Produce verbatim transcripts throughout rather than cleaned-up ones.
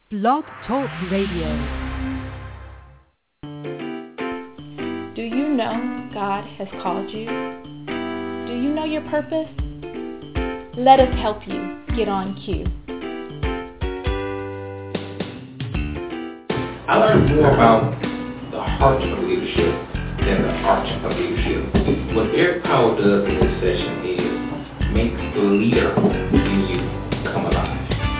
Blog Talk Radio. Do you know God has called you? Do you know your purpose? Let us help you get on cue. I learned more about the heart of leadership than the art of leadership. What Eric Powell does in this session is make the leader in you come alive.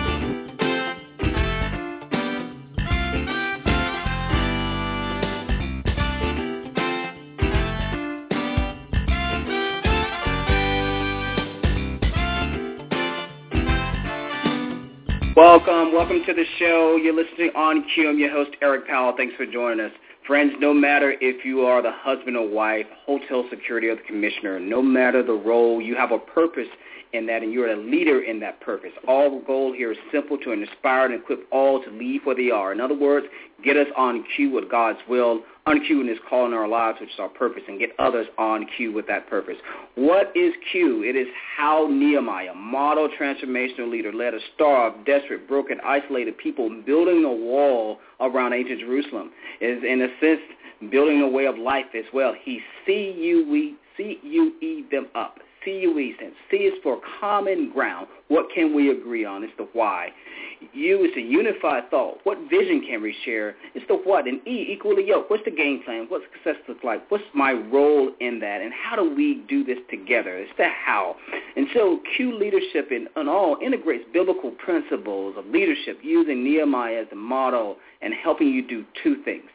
Welcome, welcome to the show. You're listening on Q. I'm your host, Eric Powell. Thanks for joining us. Friends, no matter if you are the husband or wife, hotel security or the commissioner, no matter the role, you have a purpose in that, and you're a leader in that purpose. All the goal here is simple: to inspire and equip all to leave where they are. In other words, get us on cue with God's will, on cue in His call in our lives, which is our purpose, and get others on cue with that purpose. What is Q? It is how Nehemiah, model transformational leader, led a starved, desperate, broken, isolated people building a wall around ancient Jerusalem. It is, in a sense, building a way of life as well. He C U E, C U E them up. C U E stands. C is for common ground. What can we agree on? It's the why. U is a unified thought. What vision can we share? It's the what. And E, equally yoked. What's the game plan? What's success look like? What's my role in that? And how do we do this together? It's the how. And so Q leadership in, in all integrates biblical principles of leadership, using Nehemiah as a model and helping you do two things: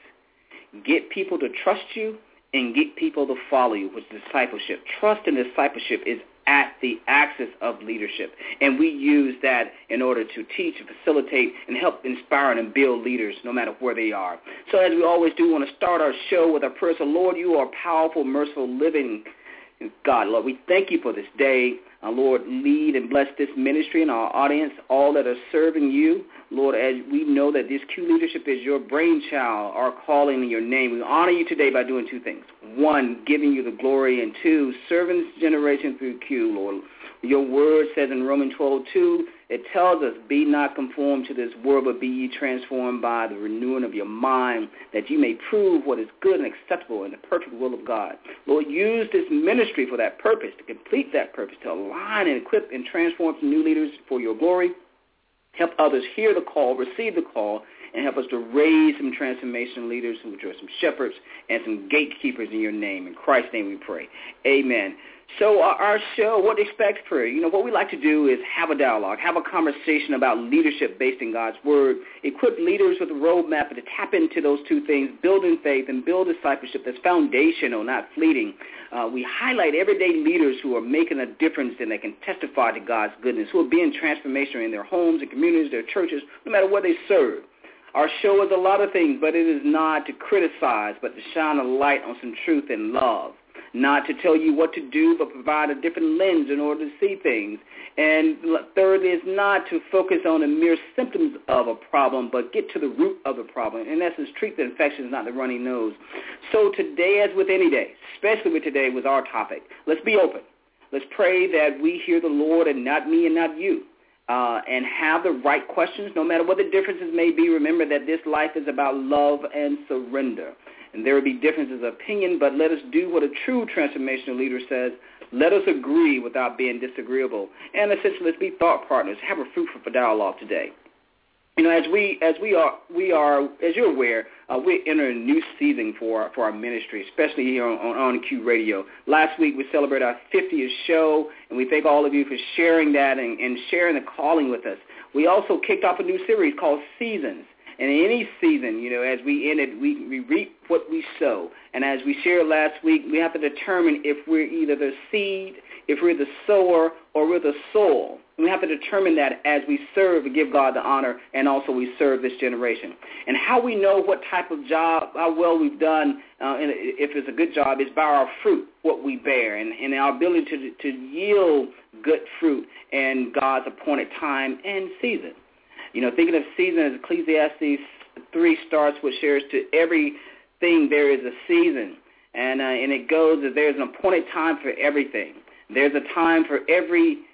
get people to trust you and get people to follow you, which is discipleship. Trust and discipleship is at the axis of leadership, and we use that in order to teach and facilitate and help inspire and build leaders no matter where they are. So as we always do, we want to start our show with our prayer. So Lord, you are powerful, merciful, living God. Lord, we thank you for this day. Uh, Lord, lead and bless this ministry and our audience, all that are serving you. Lord, as we know that this Q leadership is your brainchild, our calling in your name, we honor you today by doing two things. One, giving you the glory, and two, serving this generation through Q, Lord. Your word says in Romans twelve two, it tells us, be not conformed to this world, but be ye transformed by the renewing of your mind, that you may prove what is good and acceptable in the perfect will of God. Lord, use this ministry for that purpose, to complete that purpose, to align and equip and transform some new leaders for your glory. Help others hear the call, receive the call, and help us to raise some transformation leaders, which are some shepherds and some gatekeepers in your name. In Christ's name we pray. Amen. So uh, our show, What to Expect Prayer, you know, what we like to do is have a dialogue, have a conversation about leadership based in God's Word, equip leaders with a roadmap to tap into those two things, building faith and build discipleship that's foundational, not fleeting. Uh, we highlight everyday leaders who are making a difference and they can testify to God's goodness, who are being transformational in their homes and communities, their churches, no matter where they serve. Our show is a lot of things, but it is not to criticize, but to shine a light on some truth and love. Not to tell you what to do, but provide a different lens in order to see things. And third is not to focus on the mere symptoms of a problem, but get to the root of the problem. In essence, treat the infections, not the runny nose. So today, as with any day, especially with today, was our topic. Let's be open. Let's pray that we hear the Lord and not me and not you. Uh, and have the right questions, no matter what the differences may be. Remember that this life is about love and surrender. And there will be differences of opinion, but let us do what a true transformational leader says. Let us agree without being disagreeable. And essentially, let's be thought partners. Have a fruitful dialogue today. You know, as we as we are we are as you're aware, uh, we're entering a new season for for our ministry, especially here on, on On Q Radio. Last week we celebrated our fiftieth show, and we thank all of you for sharing that and, and sharing the calling with us. We also kicked off a new series called Seasons. And in any season, you know, as we end it, we, we reap what we sow. And as we shared last week, we have to determine if we're either the seed, if we're the sower, or we're the soil. We have to determine that as we serve and give God the honor, and also we serve this generation. And how we know what type of job, how well we've done, uh, and if it's a good job, is by our fruit, what we bear, and, and our ability to, to yield good fruit in God's appointed time and season. You know, thinking of season as Ecclesiastes three starts, which shares to everything there is a season. And uh, and it goes that there's an appointed time for everything. There's a time for every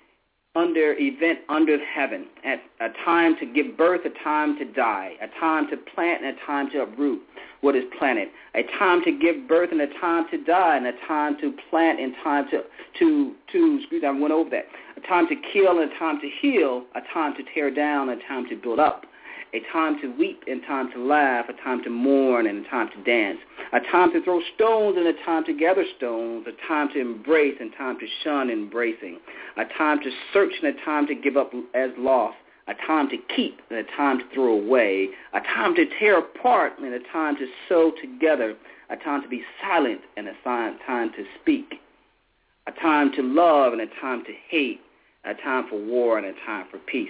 under event under heaven, at a time to give birth, a time to die, a time to plant and a time to uproot what is planted, a time to give birth and a time to die, and a time to plant and time to, to, to excuse me, I went over that, a time to kill and a time to heal, a time to tear down and a time to build up, a time to weep and time to laugh, a time to mourn and a time to dance, a time to throw stones and a time to gather stones, a time to embrace and time to shun embracing, a time to search and a time to give up as lost, a time to keep and a time to throw away, a time to tear apart and a time to sew together, a time to be silent and a time to speak, a time to love and a time to hate, a time for war and a time for peace.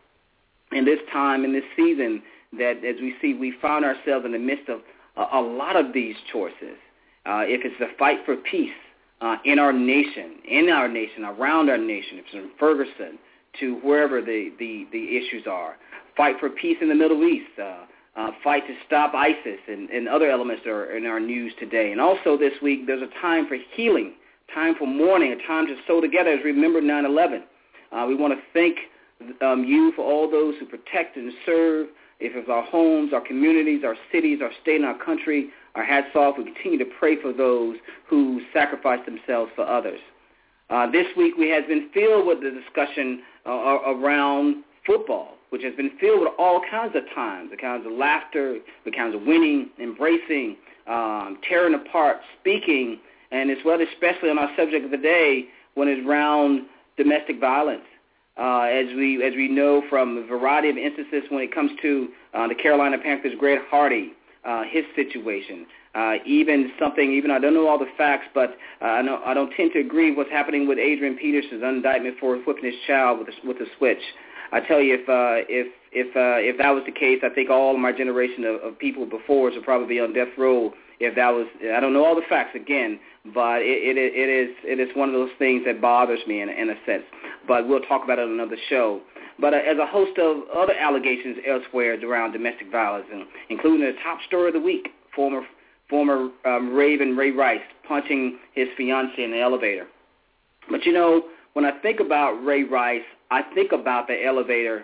In this time, in this season, that as we see, we found ourselves in the midst of a, a lot of these choices. Uh, if it's the fight for peace uh, in our nation, in our nation, around our nation, if it's in Ferguson, to wherever the, the, the issues are, fight for peace in the Middle East, uh, uh, fight to stop ISIS and, and other elements that are in our news today. And also this week, there's a time for healing, time for mourning, a time to sew together as we remember nine eleven. Uh, we want to thank Um, you for all those who protect and serve, if it's our homes, our communities, our cities, our state, and our country, our hats off. We continue to pray for those who sacrifice themselves for others. Uh, this week we has been filled with the discussion uh, around football, which has been filled with all kinds of times, the kinds of laughter, the kinds of winning, embracing, um, tearing apart, speaking, and as well, especially on our subject of the day, when it's around domestic violence. Uh, as we as we know from a variety of instances when it comes to uh, the Carolina Panthers' Greg Hardy, uh, his situation, uh, even something, even I don't know all the facts, but uh, I, know, I don't tend to agree with what's happening with Adrian Peterson's indictment for whipping his child with a, with a switch. I tell you, if uh, if if uh, if that was the case, I think all of my generation of, of people before us would probably be on death row. If that was, I don't know all the facts again, but it, it, it is it is one of those things that bothers me in, in a sense. But we'll talk about it on another show. But uh, as a host of other allegations elsewhere around domestic violence, and including the top story of the week, former former um, Raven Ray Rice punching his fiancée in the elevator. But you know, when I think about Ray Rice, I think about the elevator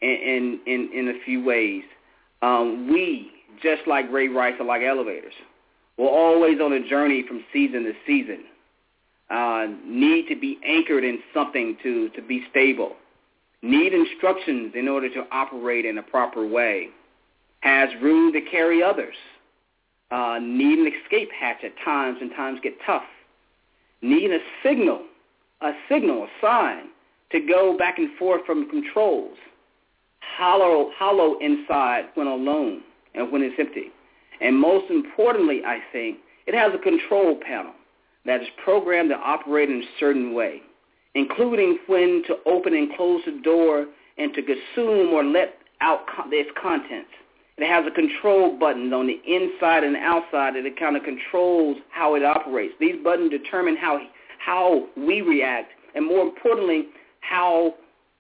in in, in, in a few ways. Um, we, just like Ray Rice, are like elevators. We're always on a journey from season to season. Uh, need to be anchored in something to, to be stable. Need instructions in order to operate in a proper way. Has room to carry others. Uh, need an escape hatch at times, and times get tough. Need a signal, a signal, a sign to go back and forth from controls. Hollow, hollow inside when alone and when it's empty. And most importantly, I think, it has a control panel that is programmed to operate in a certain way, including when to open and close the door and to consume or let out its contents. It has a control button on the inside and outside that it kind of controls how it operates. These buttons determine how how we react, and more importantly, how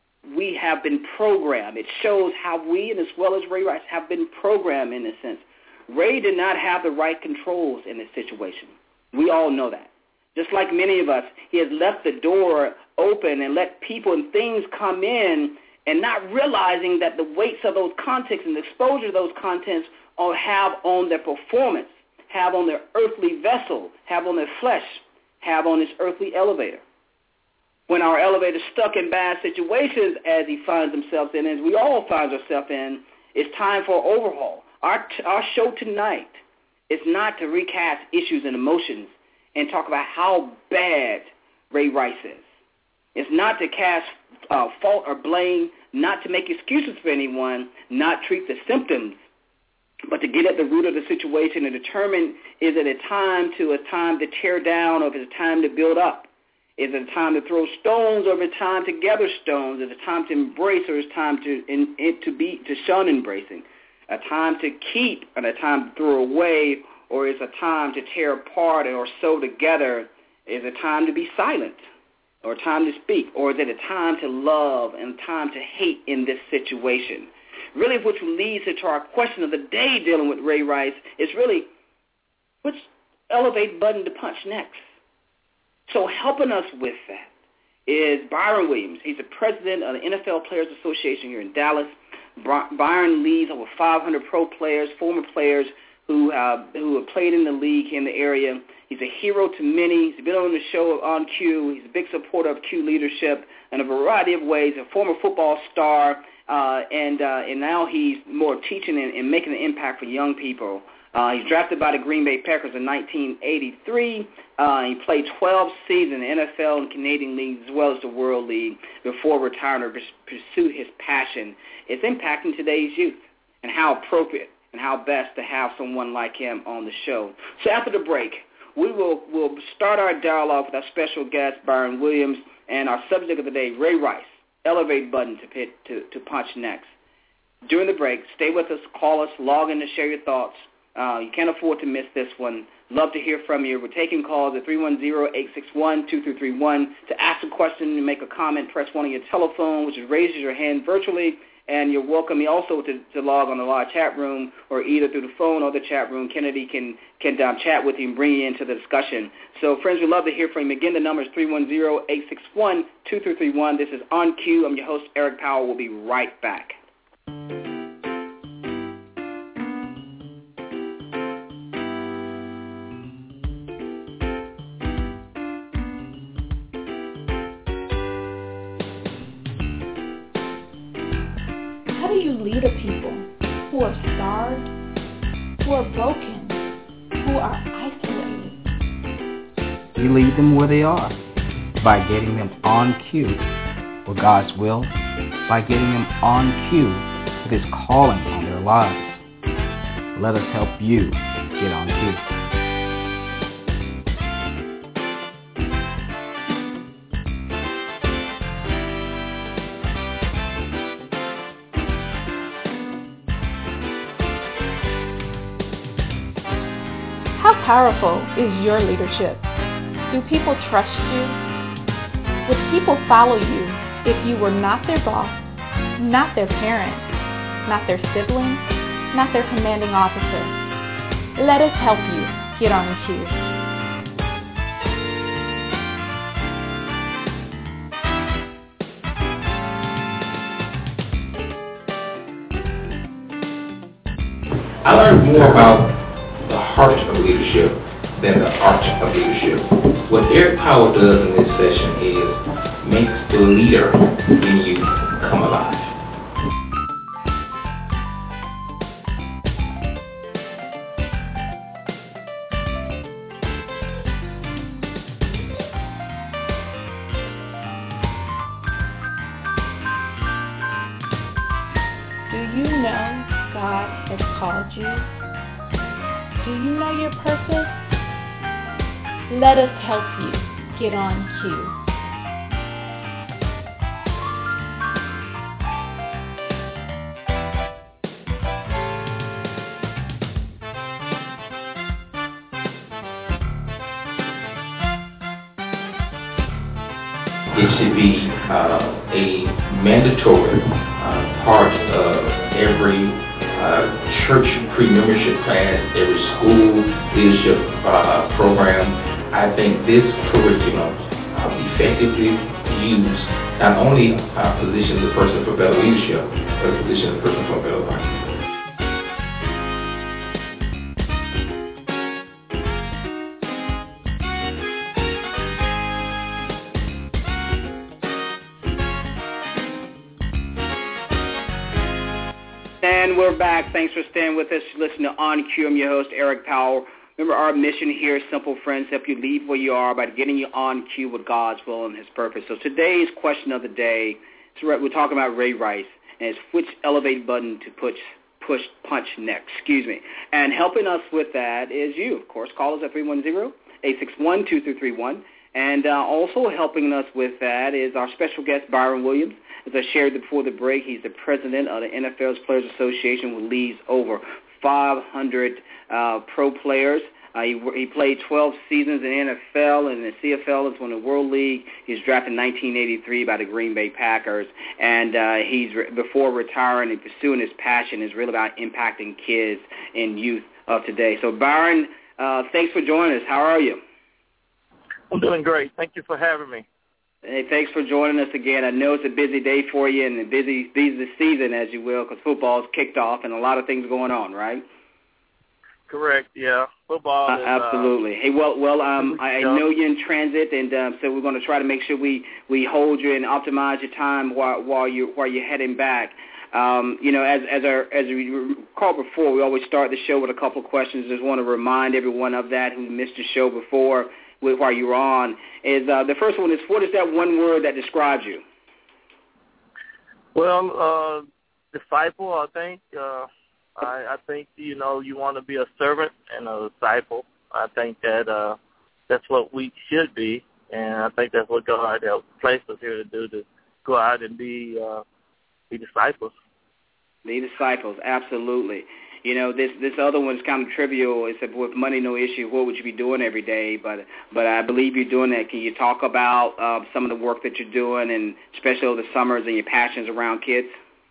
we have been programmed. It shows how we, and as well as Ray Rice, have been programmed in a sense. Ray did not have the right controls in this situation. We all know that. Just like many of us, he has left the door open and let people and things come in, and not realizing that the weights of those contents and the exposure of those contents all have on their performance, have on their earthly vessel, have on their flesh, have on this earthly elevator. When our elevator is stuck in bad situations, as he finds himself in, as we all find ourselves in, it's time for overhaul. Our, our show tonight is not to recast issues and emotions and talk about how bad Ray Rice is. It's not to cast uh, fault or blame, not to make excuses for anyone, not treat the symptoms, but to get at the root of the situation and determine, is it a time to a time to tear down, or is it a time to build up? Is it a time to throw stones, or is it a time to gather stones? Is it a time to embrace, or is it time to in, it to be to shun embracing? A time to keep and a time to throw away, or is it a time to tear apart or sew together? Is it a time to be silent, or a time to speak, or is it a time to love and time to hate in this situation? Really, which leads to our question of the day dealing with Ray Rice is really, which elevate button to punch next? So helping us with that is Byron Williams. He's the president of the N F L Players Association here in Dallas. Byron leads over five hundred pro players, former players who uh, who have played in the league in the area. He's a hero to many. He's been on the show on Q. He's a big supporter of Q leadership in a variety of ways. A former football star, uh, and uh, and now he's more teaching and, and making an impact for young people. Uh, he's drafted by the Green Bay Packers in nineteen eighty-three. Uh, he played twelve seasons in the N F L and Canadian leagues as well as the World League before retiring to pursue his passion. It's impacting today's youth, and how appropriate and how best to have someone like him on the show. So after the break, we will we'll start our dialogue with our special guest, Byron Williams, and our subject of the day, Ray Rice, elevate button to, pit, to, to punch next. During the break, stay with us, call us, log in to share your thoughts. Uh, you can't afford to miss this one. Love to hear from you. We're taking calls at three one zero, eight six one, two three three one. To ask a question and make a comment, press one on your telephone, which raises your hand virtually, and you're welcome also to, to log on the live chat room, or either through the phone or the chat room. Kennedy can, can um, chat with you and bring you into the discussion. So, friends, we'd love to hear from you. Again, the number is three one zero, eight six one, two three three one. This is On Q. I'm your host, Eric Powell. We'll be right back. How do you lead a people who are starved, who are broken, who are isolated? You lead them where they are, by getting them on cue with God's will, by getting them on cue with His calling on their lives. Let us help you get on cue. How powerful is your leadership? Do people trust you? Would people follow you if you were not their boss, not their parent, not their sibling, not their commanding officer? Let us help you get on cue. I learned more about the heart of leadership than the art of leadership. What Eric Powell does in this session is makes the leader in you come alive. Do you know God has called you? Do you know your purpose? Let us help you get on cue. It should be uh, a mandatory uh, part of every uh, church pre-membership class, every school leadership uh, program. I think this curriculum uh, effectively used not only uh, positions a person for better leadership, but positions a person for a better life. And we're back. Thanks for staying with us. Listen to On Q. I'm your host, Eric Powell. Remember, our mission here is simple, friends, help you lead where you are by getting you on cue with God's will and His purpose. So today's question of the day, so we're talking about Ray Rice, and it's which elevate button to push, push, punch next, excuse me. And helping us with that is you, of course. Call us at three one zero, eight six one, two three three one. And uh, also helping us with that is our special guest, Byron Williams. As I shared before the break, he's the president of the N F L's Players Association, who leads over five hundred uh, pro players. Uh, he, he played twelve seasons in the N F L and the C F L as one of the World League. He was drafted in nineteen eighty-three by the Green Bay Packers, and uh, he's re- before retiring and pursuing his passion is really about impacting kids and youth of today. So, Byron, uh, thanks for joining us. How are you? I'm doing great. Thank you for having me. Hey, thanks for joining us again. I know it's a busy day for you and a busy, busy season, as you will, because football's kicked off and a lot of things going on, right? Correct. Yeah, football. Uh, is, absolutely. Uh, hey, well, well, um, I, I know you're in transit, and um, so we're going to try to make sure we, we hold you and optimize your time while while you while you're heading back. Um, you know, as as our as we called before, we always start the show with a couple of questions. Just want to remind everyone of that who missed the show before with, while you were on. Is uh, the first one is, what is that one word that describes you? Well, uh, disciple. I think. Uh, I, I think you know you want to be a servant and a disciple. I think that uh, that's what we should be, and I think that's what God has placed us here to do, to go out and be uh, be disciples. Be disciples, absolutely. You know, this this other one's kind of trivial. It's that with money, no issue, what would you be doing every day? But but I believe you're doing that. Can you talk about uh, some of the work that you're doing, and especially over the summers and your passions around kids?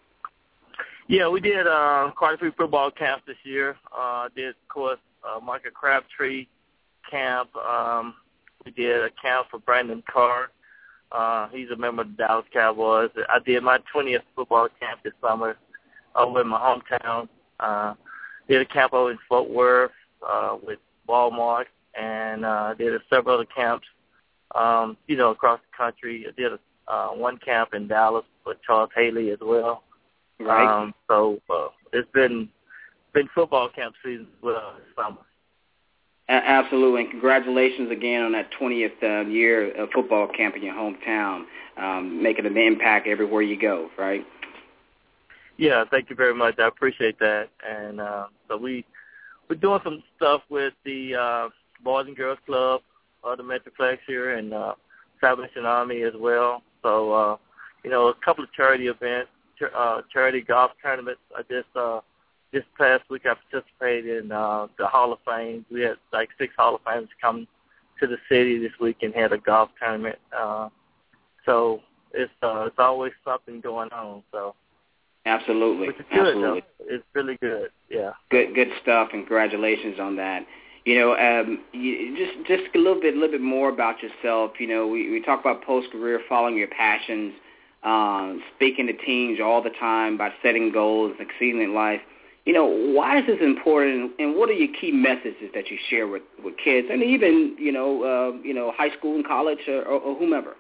Yeah, we did uh, quite a few football camps this year. Uh, did, of course, uh, Michael Crabtree camp. Um, we did a camp for Brandon Carr. Uh, he's a member of the Dallas Cowboys. I did my twentieth football camp this summer over in my hometown. Uh, did a camp over in Fort Worth uh, with Walmart, and uh, did several other camps, um, you know, across the country. I did a, uh, one camp in Dallas with Charles Haley as well. Right. Um, so uh, it's been been football camp season as well this summer. Absolutely, and congratulations again on that twentieth uh, year of football camp in your hometown, um, making an impact everywhere you go, right? Yeah, thank you very much. I appreciate that. And uh, so we, we're doing some stuff with the uh, Boys and Girls Club of the Metroplex here and uh, Salvation Army as well. So, uh, you know, a couple of charity events, uh, charity golf tournaments. I just uh, this past week I participated in uh, the Hall of Fame. We had like six Hall of Famers come to the city this week and had a golf tournament. Uh, so it's uh, it's always something going on. So absolutely, which is good, absolutely, though. It's really good. Yeah, good good stuff. Congratulations on that. You know, um, you, just just a little bit, a little bit more about yourself. You know, we, we talk about post-career, following your passions, um, speaking to teens all the time about setting goals, succeeding in life. You know, why is this important, and what are your key messages that you share with, with kids, and even you know, uh, you know, high school and college or, or, or whomever?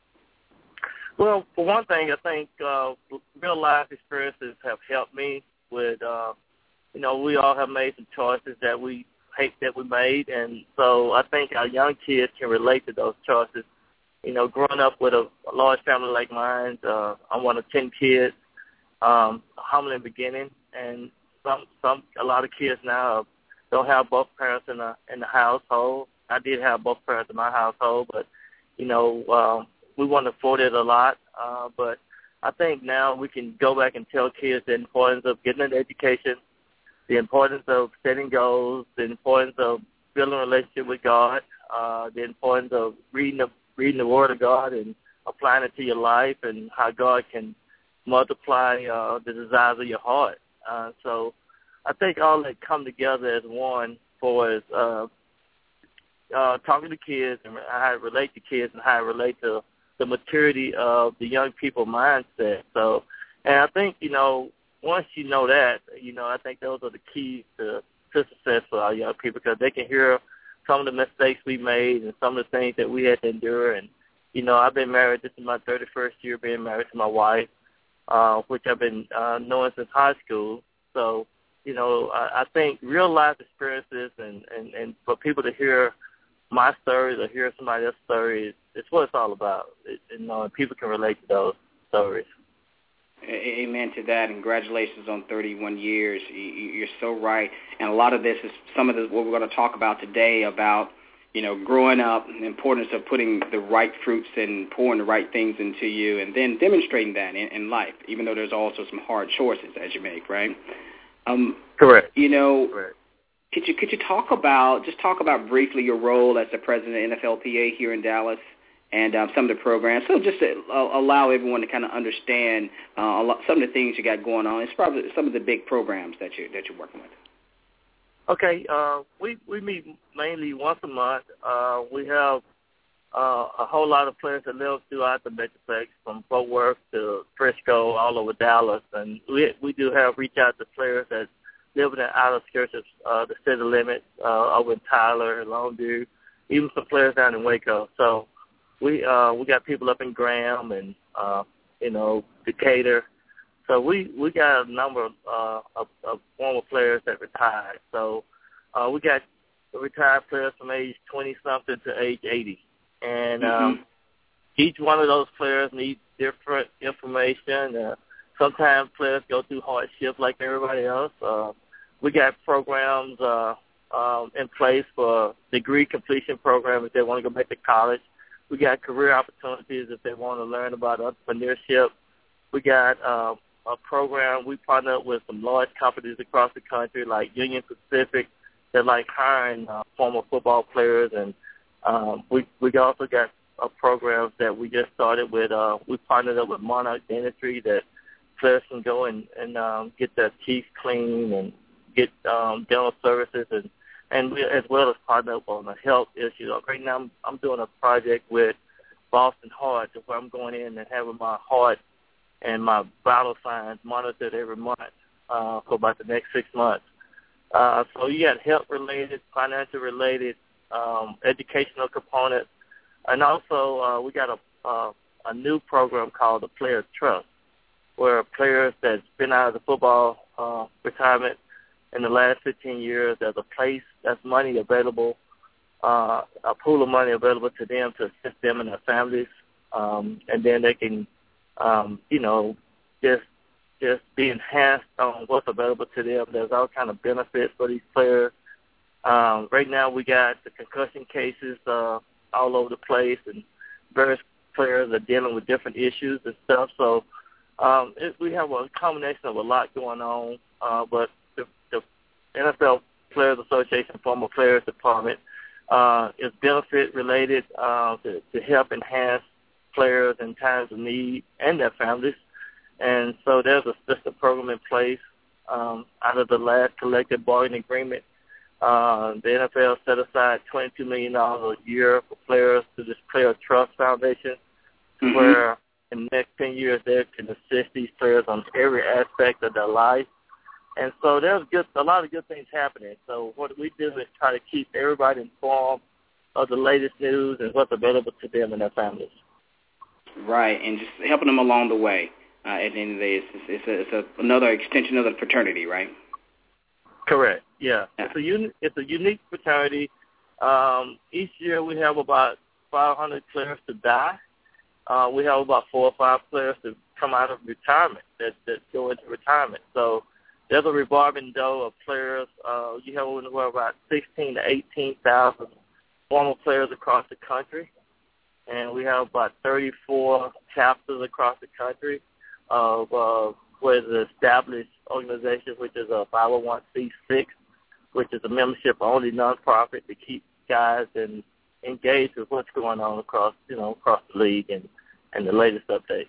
Well, for one thing, I think uh, real life experiences have helped me with. Uh, you know, we all have made some choices that we hate that we made, and so I think our young kids can relate to those choices. You know, growing up with a, a large family like mine, uh, I'm one of ten kids, um, a humbling beginning, and some, some, a lot of kids now don't have both parents in the in the household. I did have both parents in my household, but you know, um, we weren't afforded a lot. Uh, but I think now we can go back and tell kids the importance of getting an education, the importance of setting goals, the importance of building a relationship with God, uh, the importance of reading the reading the Word of God and applying it to your life, and how God can multiply uh, the desires of your heart. Uh, so I think all that come together as one for is uh, uh, talking to kids and how I relate to kids and how I relate to the maturity of the young people mindset. So, and I think, you know, once you know that, you know, I think those are the keys to, to success for our young people, because they can hear some of the mistakes we made and some of the things that we had to endure. And, you know, I've been married. This is my thirty-first year being married to my wife, uh, which I've been uh, knowing since high school. So, you know, I, I think real life experiences and, and, and for people to hear my stories or hear somebody else's stories, it's what it's all about. It, you know, and people can relate to those stories. Amen to that. Congratulations on thirty-one years. You're so right. And a lot of this is some of this, what we're going to talk about today about, you know, growing up, the importance of putting the right fruits and pouring the right things into you, and then demonstrating that in, in life, even though there's also some hard choices as you make, right? Um, Correct. You know, Correct. Could you could you talk about, just talk about briefly your role as the president of N F L P A here in Dallas, and um, some of the programs, so just to uh, allow everyone to kind of understand uh, a lot, some of the things you got going on. It's probably some of the big programs that you that you're working with. Okay, uh, we we meet mainly once a month. Uh, we have uh, a whole lot of players that live throughout the Metroplex, from Fort Worth to Frisco, all over Dallas. And we we do have reach out to players that live in the outer skirts of uh, the city limits, uh, over in Tyler, Longview, even some players down in Waco. So we uh, we got people up in Graham and, uh, you know, Decatur. So we, we got a number of, uh, of, of former players that retired. So uh, we got retired players from age twenty-something to age eighty. And um, mm-hmm. each one of those players needs different information. Uh, sometimes players go through hardship like everybody else. Uh, we got programs uh, um, in place for degree completion program if they want to go back to college. We got career opportunities if they want to learn about entrepreneurship. We got uh, a program. We partner up with some large companies across the country like Union Pacific. They're like hiring uh, former football players, and um, we we also got uh, programs that we just started with. Uh, we partnered up with Monarch Dentistry that players can go and, and um, get their teeth cleaned and get um, dental services, and and we, as well as partner up on the health issue. Right now, I'm, I'm doing a project with Boston Heart, where I'm going in and having my heart and my vital signs monitored every month uh, for about the next six months. Uh, so you got health-related, financial-related, um, educational components, and also uh, we got a, uh, a new program called the Player Trust, where players that's been out of the football uh, retirement in the last fifteen years, there's a place, that's money available, uh, a pool of money available to them to assist them and their families, um, and then they can, um, you know, just just be enhanced on what's available to them. There's all kind of benefits for these players. Um, right now we got the concussion cases uh, all over the place, and various players are dealing with different issues and stuff. So um, it, we have a combination of a lot going on, uh, but the, the N F L Players Association Former Players Department uh, is benefit-related uh, to, to help enhance players in times of need and their families. And so there's a system program in place. Um, out of the last collective bargaining agreement, uh, the N F L set aside twenty-two million dollars a year for players through this Player Trust Foundation, mm-hmm. where in the next ten years they can assist these players on every aspect of their life. And so there's good, a lot of good things happening. So what we do is try to keep everybody informed of the latest news and what's available to them and their families. Right, and just helping them along the way. Uh, at the end of the day, it's, it's, a, it's a, another extension of the fraternity, right? Correct. Yeah, yeah. it's a uni- it's a unique fraternity. Um, each year we have about five hundred players to die. Uh, we have about four or five players to come out of retirement that that go into retirement. So there's a revolving door of players. Uh, you have anywhere about sixteen to eighteen thousand former players across the country, and we have about thirty-four chapters across the country of uh, with an established organization, which is a five oh one c six, which is a membership-only nonprofit to keep guys and engaged with what's going on across, you know, across the league and, and the latest updates.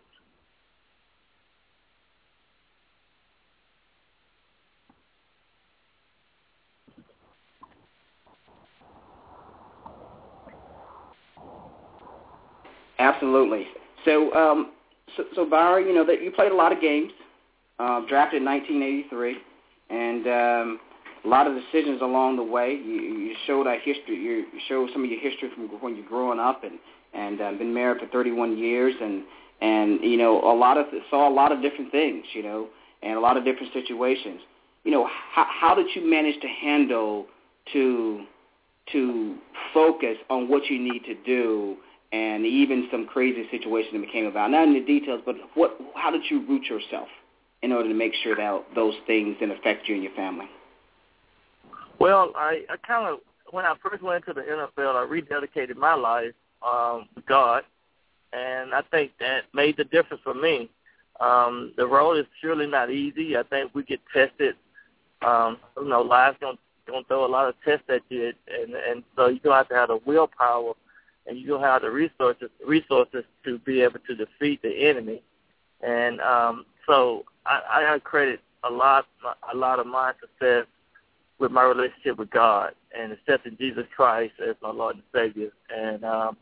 Absolutely. So, um, so, so Byron, you know that you played a lot of games, uh, drafted in nineteen eighty-three, and um, a lot of decisions along the way. You, you showed our history. You showed some of your history from when you're growing up, and and uh, been married for thirty-one years, and and you know a lot of saw a lot of different things, you know, and a lot of different situations. You know, how, how did you manage to handle to to focus on what you need to do? And even some crazy situation that became about. Not in the details, but what? How did you root yourself in order to make sure that those things didn't affect you and your family? Well, I, I kind of, when I first went into the N F L, I rededicated my life um, to God, and I think that made the difference for me. Um, the road is surely not easy. I think we get tested. Um, you know, life's going to throw a lot of tests at you, and, and so you're going to have to have the willpower, and you don't have the resources resources to be able to defeat the enemy. And um, so I, I credit a lot a lot of my success with my relationship with God and accepting Jesus Christ as my Lord and Savior. And um,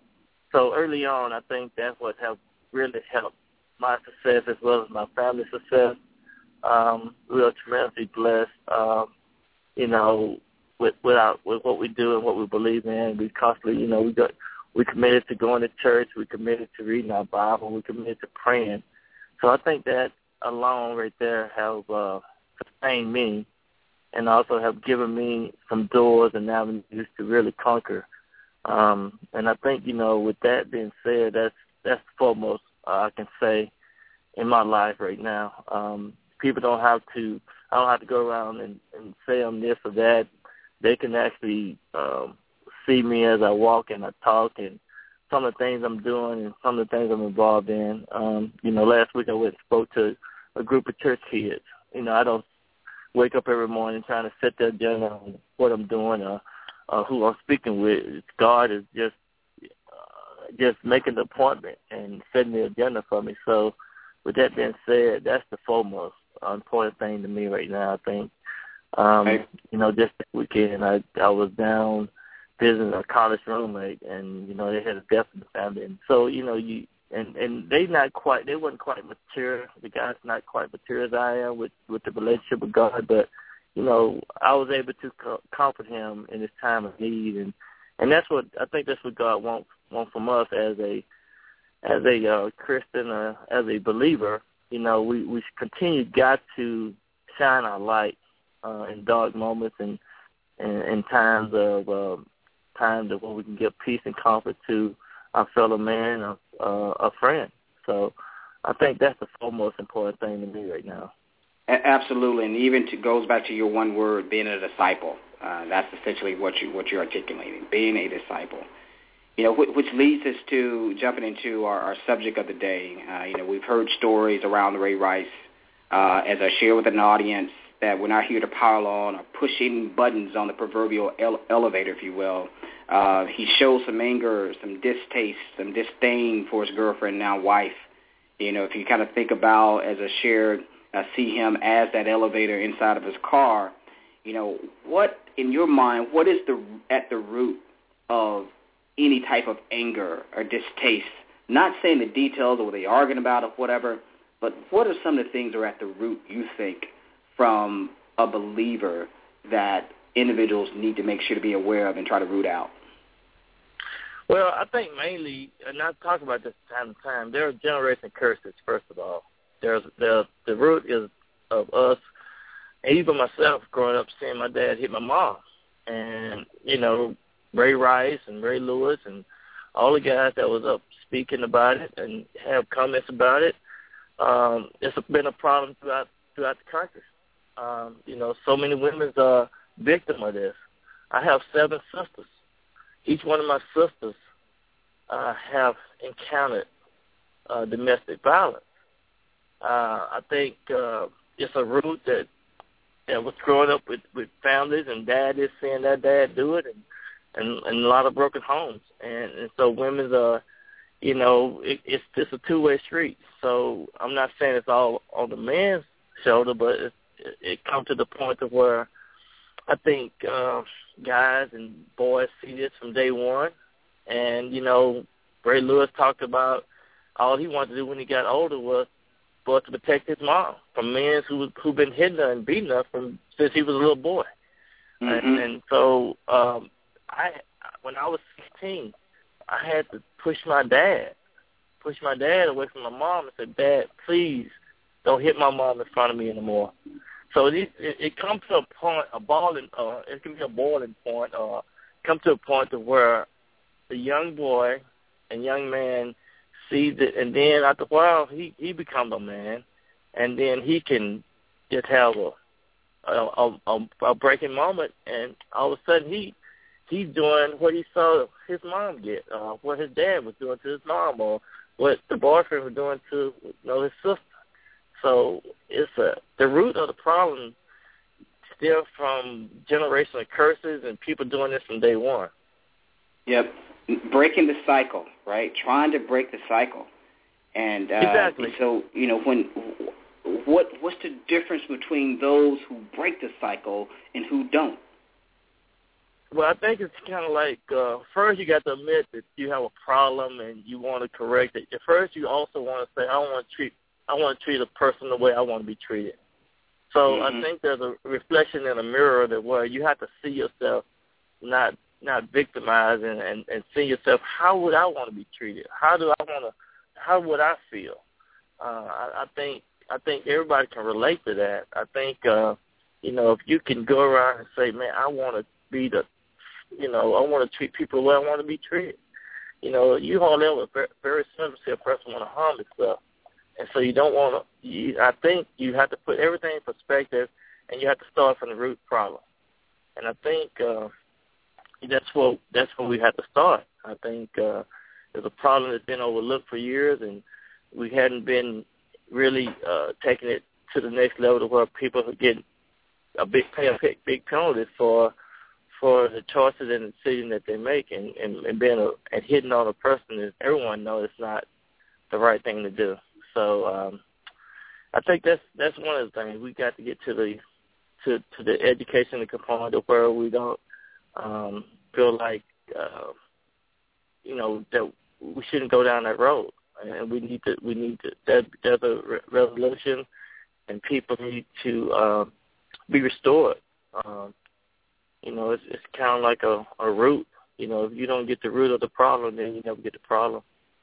so early on, I think that's what has really helped my success as well as my family's success. Um, we are tremendously blessed, um, you know, with with, our, with what we do and what we believe in. We constantly, you know, we got we committed to going to church. We committed to reading our Bible. We committed to praying. So I think that alone right there have uh, sustained me and also have given me some doors and avenues to really conquer. Um, and I think, you know, with that being said, that's that's the foremost uh, I can say in my life right now. Um, people don't have to, I don't have to go around and, and say I'm this or that. They can actually um, see me as I walk and I talk and some of the things I'm doing and some of the things I'm involved in. Um, you know, last week I went and spoke to a group of church kids. You know, I don't wake up every morning trying to set the agenda on what I'm doing or uh, who I'm speaking with. God is just uh, just making the appointment and setting the agenda for me. So with that being said, that's the foremost important thing to me right now, I think. Um, right. You know, just this weekend I, I was down visiting a college roommate, and, you know, they had a death in the family. And so, you know, you and, and they not quite, they wasn't quite mature. The guy's not quite mature as I am with, with the relationship with God, but, you know, I was able to co- comfort him in his time of need. And, and that's what, I think that's what God wants, wants from us as a, as a uh, Christian, uh, as a believer. You know, we, we continue got to shine our light uh, in dark moments and in, in times of uh, times of when we can give peace and comfort to our fellow man, a, uh, a friend. So I think that's the foremost important thing to me right now. Absolutely, and even to, goes back to your one word, being a disciple. Uh, that's essentially what you what you're articulating, being a disciple. You know, which, which leads us to jumping into our, our subject of the day. Uh, you know, we've heard stories around Ray Rice. Uh, as I share with an audience, that we're not here to pile on or pushing buttons on the proverbial ele- elevator, if you will. Uh, he shows some anger, some distaste, some disdain for his girlfriend, now wife. You know, if you kind of think about, as I shared, uh, see him as that elevator inside of his car, you know, what, in your mind, what is the at the root of any type of anger or distaste? Not saying the details or what they're arguing about or whatever, but what are some of the things that are at the root, you think, from a believer that individuals need to make sure to be aware of and try to root out? Well, I think mainly, and I talk about this time to time, there are generation curses, first of all. There's the the root is of us, and even myself growing up seeing my dad hit my mom. And, you know, Ray Rice and Ray Lewis and all the guys that was up speaking about it and have comments about it, um, it's been a problem throughout throughout the country. Um, you know, so many women are victim of this. I have seven sisters. Each one of my sisters uh, have encountered uh, domestic violence. Uh, I think uh, it's a root that that was growing up with, with families and dad is seeing their dad do it, and, and, and a lot of broken homes. And, and so women's, uh, you know, it, it's just a two-way street. So I'm not saying it's all on the man's shoulder, but it, it, it comes to the point of where I think uh, guys and boys see this from day one. And, you know, Ray Lewis talked about all he wanted to do when he got older was was to protect his mom from men who who've been hitting her and beating her from since he was a little boy. Mm-hmm. And, and so um, I, when I was sixteen, I had to push my dad, push my dad away from my mom and say, "Dad, please don't hit my mom in front of me anymore." So it, it, it comes to a point, a boiling, uh, it can be a boiling point, or come to a point of where the young boy and young man sees it, and then after a while he he becomes a man, and then he can just have a a, a, a breaking moment, and all of a sudden he he's doing what he saw his mom get, uh, what his dad was doing to his mom, or what the boyfriend was doing to, you know, his sister. So it's a the root of the problem still from generational curses and people doing this from day one. Yep. Breaking the cycle, right? Trying to break the cycle. And uh, exactly. So, you know, when what what's the difference between those who break the cycle and who don't? Well, I think it's kind of like uh, first you got to admit that you have a problem and you want to correct it. At first, you also want to say, I want to treat I want to treat a person the way I want to be treated. So mm-hmm. I think there's a reflection in a mirror that where you have to see yourself not not victimized and, and, and see yourself, how would I want to be treated? How do I want to? How would I feel? Uh, I, I think I think everybody can relate to that. I think uh, you know, if you can go around and say, man, I want to be the, you know, I want to treat people the way I want to be treated. You know, you hold ever very, very seldom see a person want to harm themselves. And so you don't want to, you, I think you have to put everything in perspective, and you have to start from the root problem. And I think uh, that's what that's where we have to start. I think uh, there's a problem that's been overlooked for years, and we hadn't been really uh, taking it to the next level to where people are getting a big pay a big, big penalty for for the choices and the decisions that they make, and, and, and being a, and hitting on a person that everyone knows it's not the right thing to do. So um, I think that's that's one of the things we got to get to the to, to the education component of where we don't um, feel like uh, you know that we shouldn't go down that road, and we need to we need to that there's a re- resolution, and people need to uh, be restored. Um, you know, it's it's kind of like a, a root. You know, if you don't get the root of the problem, then you never get the problem.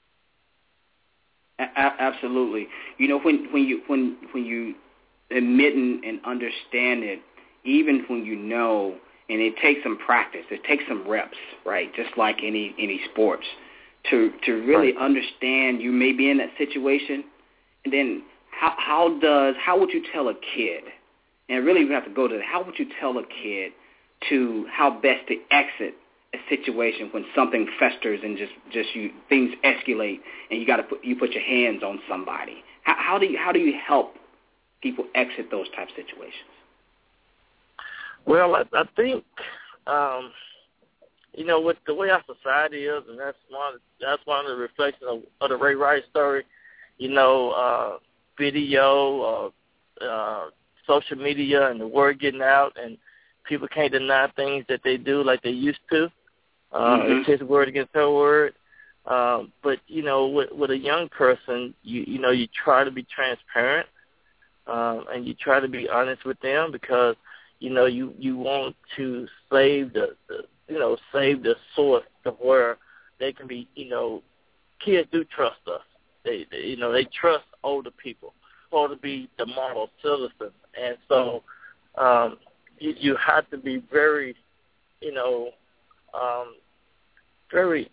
A- absolutely. You know, when when you when when you admit and understand it, even when you know, and it takes some practice, it takes some reps, right? Just like any any sports, to to really right. understand you may be in that situation, and then how how does how would you tell a kid? And really, we have to go to how would you tell a kid to how best to exit a situation when something festers and just, just you things escalate and you got to put you put your hands on somebody. How, how do you how do you help people exit those type of situations? Well, I, I think um, you know with the way our society is, and that's one that's one of the reflections of, of the Ray Rice story. You know, uh, video, uh, uh, social media, and the word getting out, and people can't deny things that they do like they used to. Uh, mm-hmm. It's his word against her word. Um, but, you know, with, with a young person, you you know, you try to be transparent um, and you try to be honest with them because, you know, you, you want to save the, the, you know, save the source of where they can be, you know, kids do trust us. They, they you know, they trust older people or to be the model citizen. And so um, you, you have to be very, you know, um, very,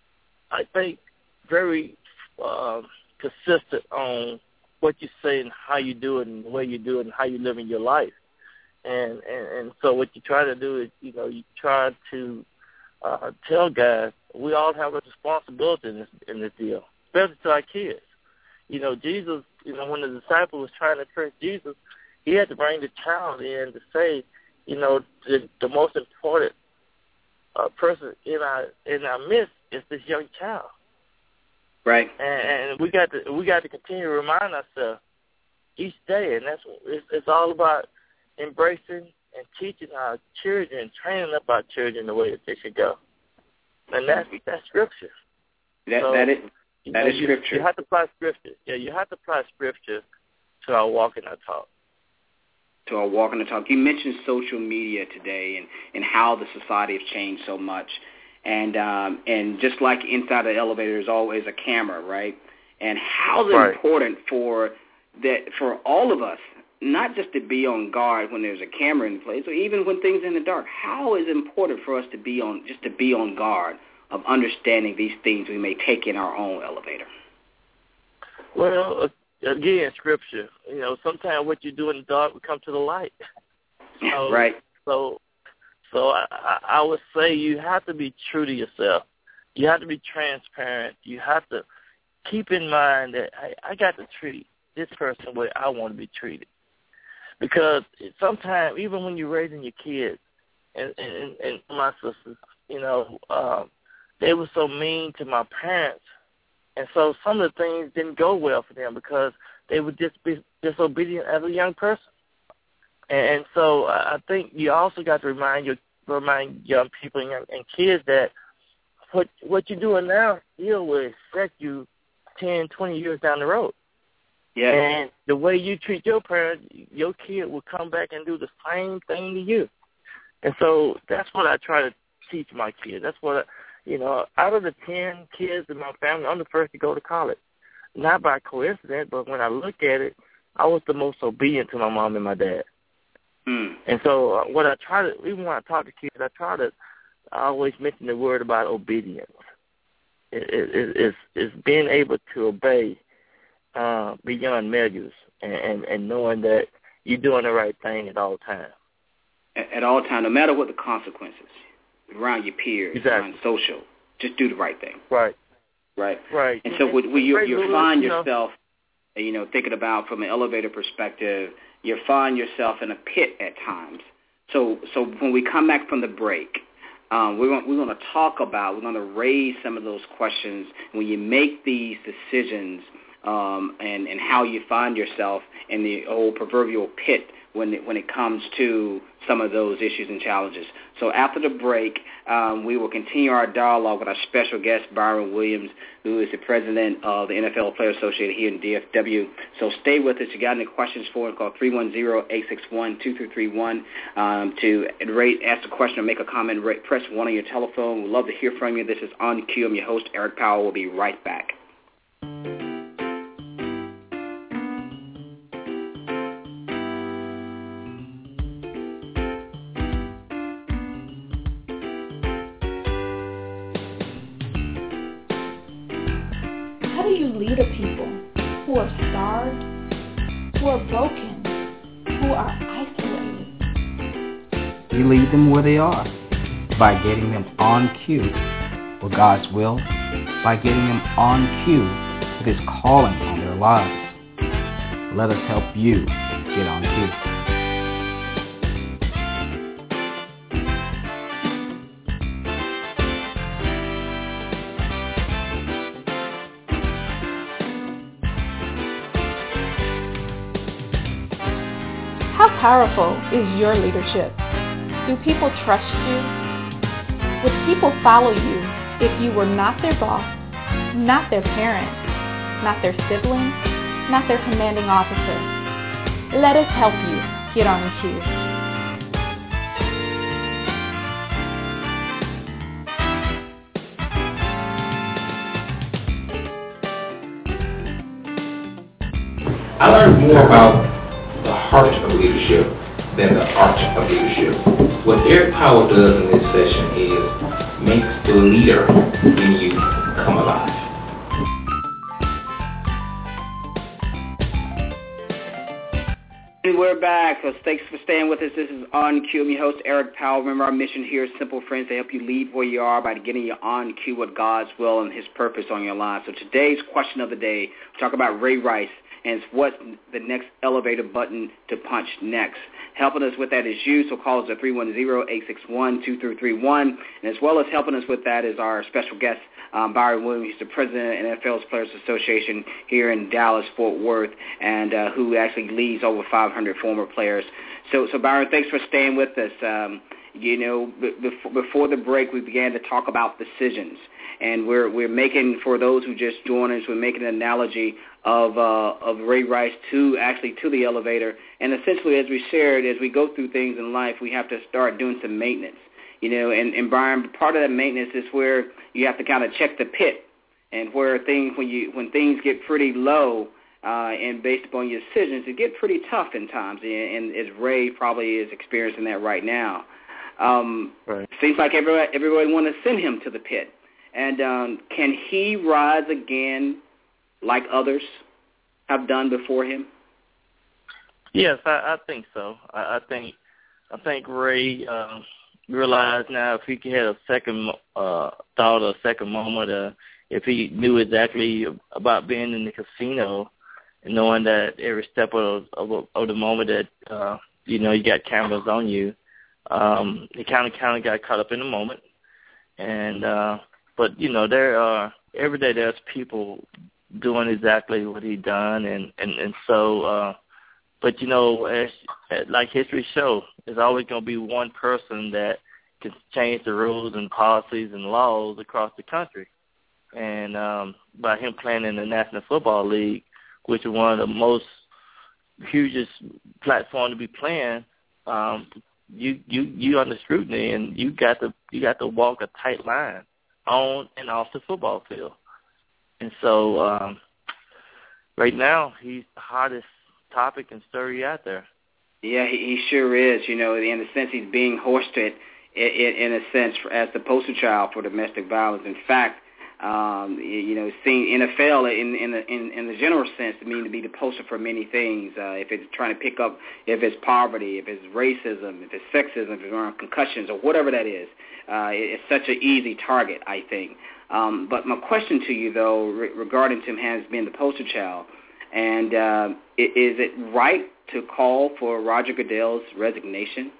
I think, very um, consistent on what you say and how you do it and the way you do it and how you live in your life. And, and, and so what you try to do is, you know, you try to uh, tell guys we all have a responsibility in this, in this deal, especially to our kids. You know, Jesus, you know, when the disciple was trying to trick Jesus, he had to bring the child in to say, you know, the, the most important uh, person in our in our midst is this young child. Right. And, and we got to we got to continue to remind ourselves each day, and that's it's, it's all about embracing and teaching our children, training up our children the way that they should go. And that's that's scripture. That so, that is you that know, is you, scripture. You have to apply scripture. Yeah, you have to apply scripture to our walk and our talk. To our walk and our talk. You mentioned social media today and, and how the society has changed so much. And um, and just like inside the elevator, there's always a camera, right? And how is it right. important for that for all of us, not just to be on guard when there's a camera in place, or even when things are in the dark. How is it important for us to be on just to be on guard of understanding these things we may take in our own elevator? Well, again, scripture. You know, sometimes what you do in the dark will come to the light. So, right. So, so I, I would say you have to be true to yourself. You have to be transparent. You have to keep in mind that hey, I got to treat this person the way I want to be treated. Because sometimes, even when you're raising your kids, and, and, and my sisters, you know, um, they were so mean to my parents. And so some of the things didn't go well for them because they were just be disobedient as a young person. And, and so I think you also got to remind your remind young people and, and kids that what what you're doing now still will affect you ten, twenty years down the road. Yeah. And the way you treat your parents, your kid will come back and do the same thing to you. And so that's what I try to teach my kids. That's what, I, you know, out of the ten kids in my family, I'm the first to go to college. Not by coincidence, but when I look at it, I was the most obedient to my mom and my dad. Mm. And so uh, what I try to, even when I talk to kids, I try to I always mention the word about obedience. It, it, it, it's, it's being able to obey uh, beyond measures and, and, and knowing that you're doing the right thing at all times. At, at all times, no matter what the consequences, around your peers, exactly. around social, just do the right thing. Right. Right. Right. And so when you, right, you Louis, find you know, yourself, you know, thinking about from an elevator perspective, you find yourself in a pit at times. So so when we come back from the break, um, we're going, we're going to talk about, we're going to raise some of those questions when you make these decisions um, and, and how you find yourself in the old proverbial pit when it, when it comes to some of those issues and challenges. So after the break, um, we will continue our dialogue with our special guest, Byron Williams, who is the president of the N F L Players Association here in D F W. So stay with us. If you got any questions for us, call three one zero, eight six one, two three three one um, to rate, ask a question or make a comment. Rate, press one on your telephone. We'd love to hear from you. This is On Cue. I'm your host, Eric Powell. We'll be right back. How do you lead a people who are starved, who are broken, who are isolated? You lead them where they are, by getting them on cue with God's will, by getting them on cue with His calling on their lives. Let us help you get on cue. How powerful is your leadership? Do people trust you? Would people follow you if you were not their boss, not their parent, not their sibling, not their commanding officer? Let us help you get on cue. I learned more about the heart of leadership than the art of leadership. What Eric Powell does in this session is makes the leader in you come alive. And we're back. So thanks for staying with us. This is On Cue. I'm your host, Eric Powell. Remember, our mission here is simple, friends, to help you lead where you are by getting you on cue with God's will and His purpose on your life. So today's question of the day, we talk about Ray Rice and what's the next elevator button to punch next. Helping us with that is you, so call us at three one zero, eight six one, two three three one. And as well as helping us with that is our special guest, um, Byron Williams. He's the president of the N F L Players Association here in Dallas, Fort Worth, and uh, who actually leads over five hundred former players. So, so Byron, thanks for staying with us. Um, you know, b- before, before the break, we began to talk about decisions. And we're we're making, for those who just joined us, we're making an analogy of uh, of Ray Rice to actually to the elevator. And essentially, as we shared, as we go through things in life, we have to start doing some maintenance. You know, and, and Brian, part of that maintenance is where you have to kind of check the pit, and where things when you when things get pretty low, uh, and based upon your decisions, it get pretty tough in times. And, and as Ray probably is experiencing that right now, um, right. Seems like everybody everybody want to send him to the pit. And um, can he rise again like others have done before him? Yes, I, I think so. I, I think I think Ray uh, realized now if he had a second uh, thought or a second moment, uh, if he knew exactly about being in the casino and knowing that every step of, of, of the moment that, uh, you know, you got cameras on you, um, he kind of kind of got caught up in the moment. And uh, but, you know, there are every day there's people doing exactly what he done. And, and, and so, uh, but, you know, as, like history shows, there's always going to be one person that can change the rules and policies and laws across the country. And um, by him playing in the National Football League, which is one of the most hugest platform to be playing, um, you you you under scrutiny, and you got to you got to walk a tight line on and off the football field. And so um, right now, he's the hottest topic and story out there. Yeah, he, he sure is. You know, in a sense, he's being hoisted in, in a sense as the poster child for domestic violence. In fact, um, you know, seeing N F L in in the, in, in the general sense to mean to be the poster for many things. Uh, if it's trying to pick up, if it's poverty, if it's racism, if it's sexism, if it's around concussions or whatever that is, uh, it's such an easy target, I think. Um, but my question to you, though, re- regarding Tim Hanks being the poster child, and uh, is it right to call for Roger Goodell's resignation?